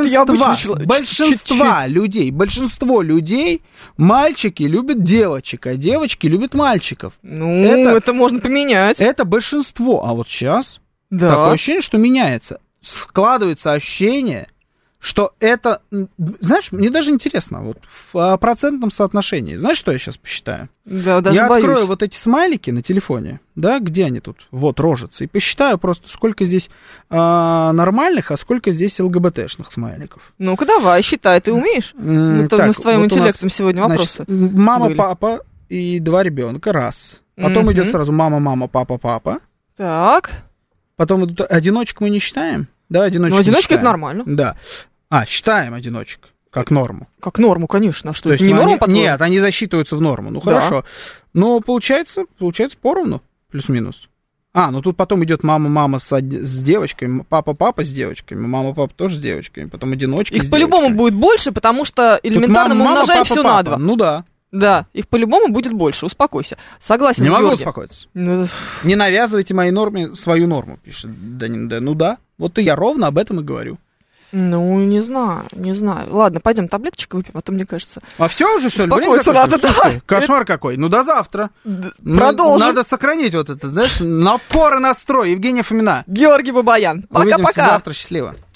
Большинство людей, мальчики любят девочек, а девочки любят мальчиков. Это можно поменять. Это большинство. А вот сейчас такое ощущение, что меняется. Складывается ощущение, что это... Знаешь, мне даже интересно, вот в процентном соотношении. Знаешь, что я сейчас посчитаю? Да, даже я боюсь. открою вот эти смайлики на телефоне, да, где они тут? Вот, рожицы. И посчитаю просто, сколько здесь нормальных, а сколько здесь ЛГБТшных смайликов. Ну-ка давай, считай, ты умеешь? Мы с твоим интеллектом сегодня вопросы. Мама, папа и 2 ребенка, раз. Потом идет сразу мама, папа. Так. Потом идут одиночек мы не считаем? Да, одиночек. Одиночка это нормально. Да. Считаем одиночек как норму. Как норму, конечно. Что, это не норма, по-твоему? Нет, они засчитываются в норму. Ну, хорошо. Но получается поровну, плюс-минус. Тут потом идет мама с девочками, папа с девочками, мама-папа тоже с девочками, потом одиночки. Их по-любому будет больше, потому что элементарно мы умножаем все на 2. Ну да. Да, их по-любому будет больше, успокойся. Согласен с Георгием. Не могу успокоиться. Не навязывайте моей норме свою норму, пишет Данин Д. Ну да, вот и я ровно об этом и говорю. Не знаю. Ладно, пойдем таблеточку выпьем, а то, мне кажется... А все уже, что ли? Успокоиться надо, да. Кошмар какой. До завтра. Продолжим. Надо сохранить вот это, знаешь, напор и настрой. Евгения Фомина. Георгий Бабаян. Пока-пока. Увидимся завтра. Счастливо.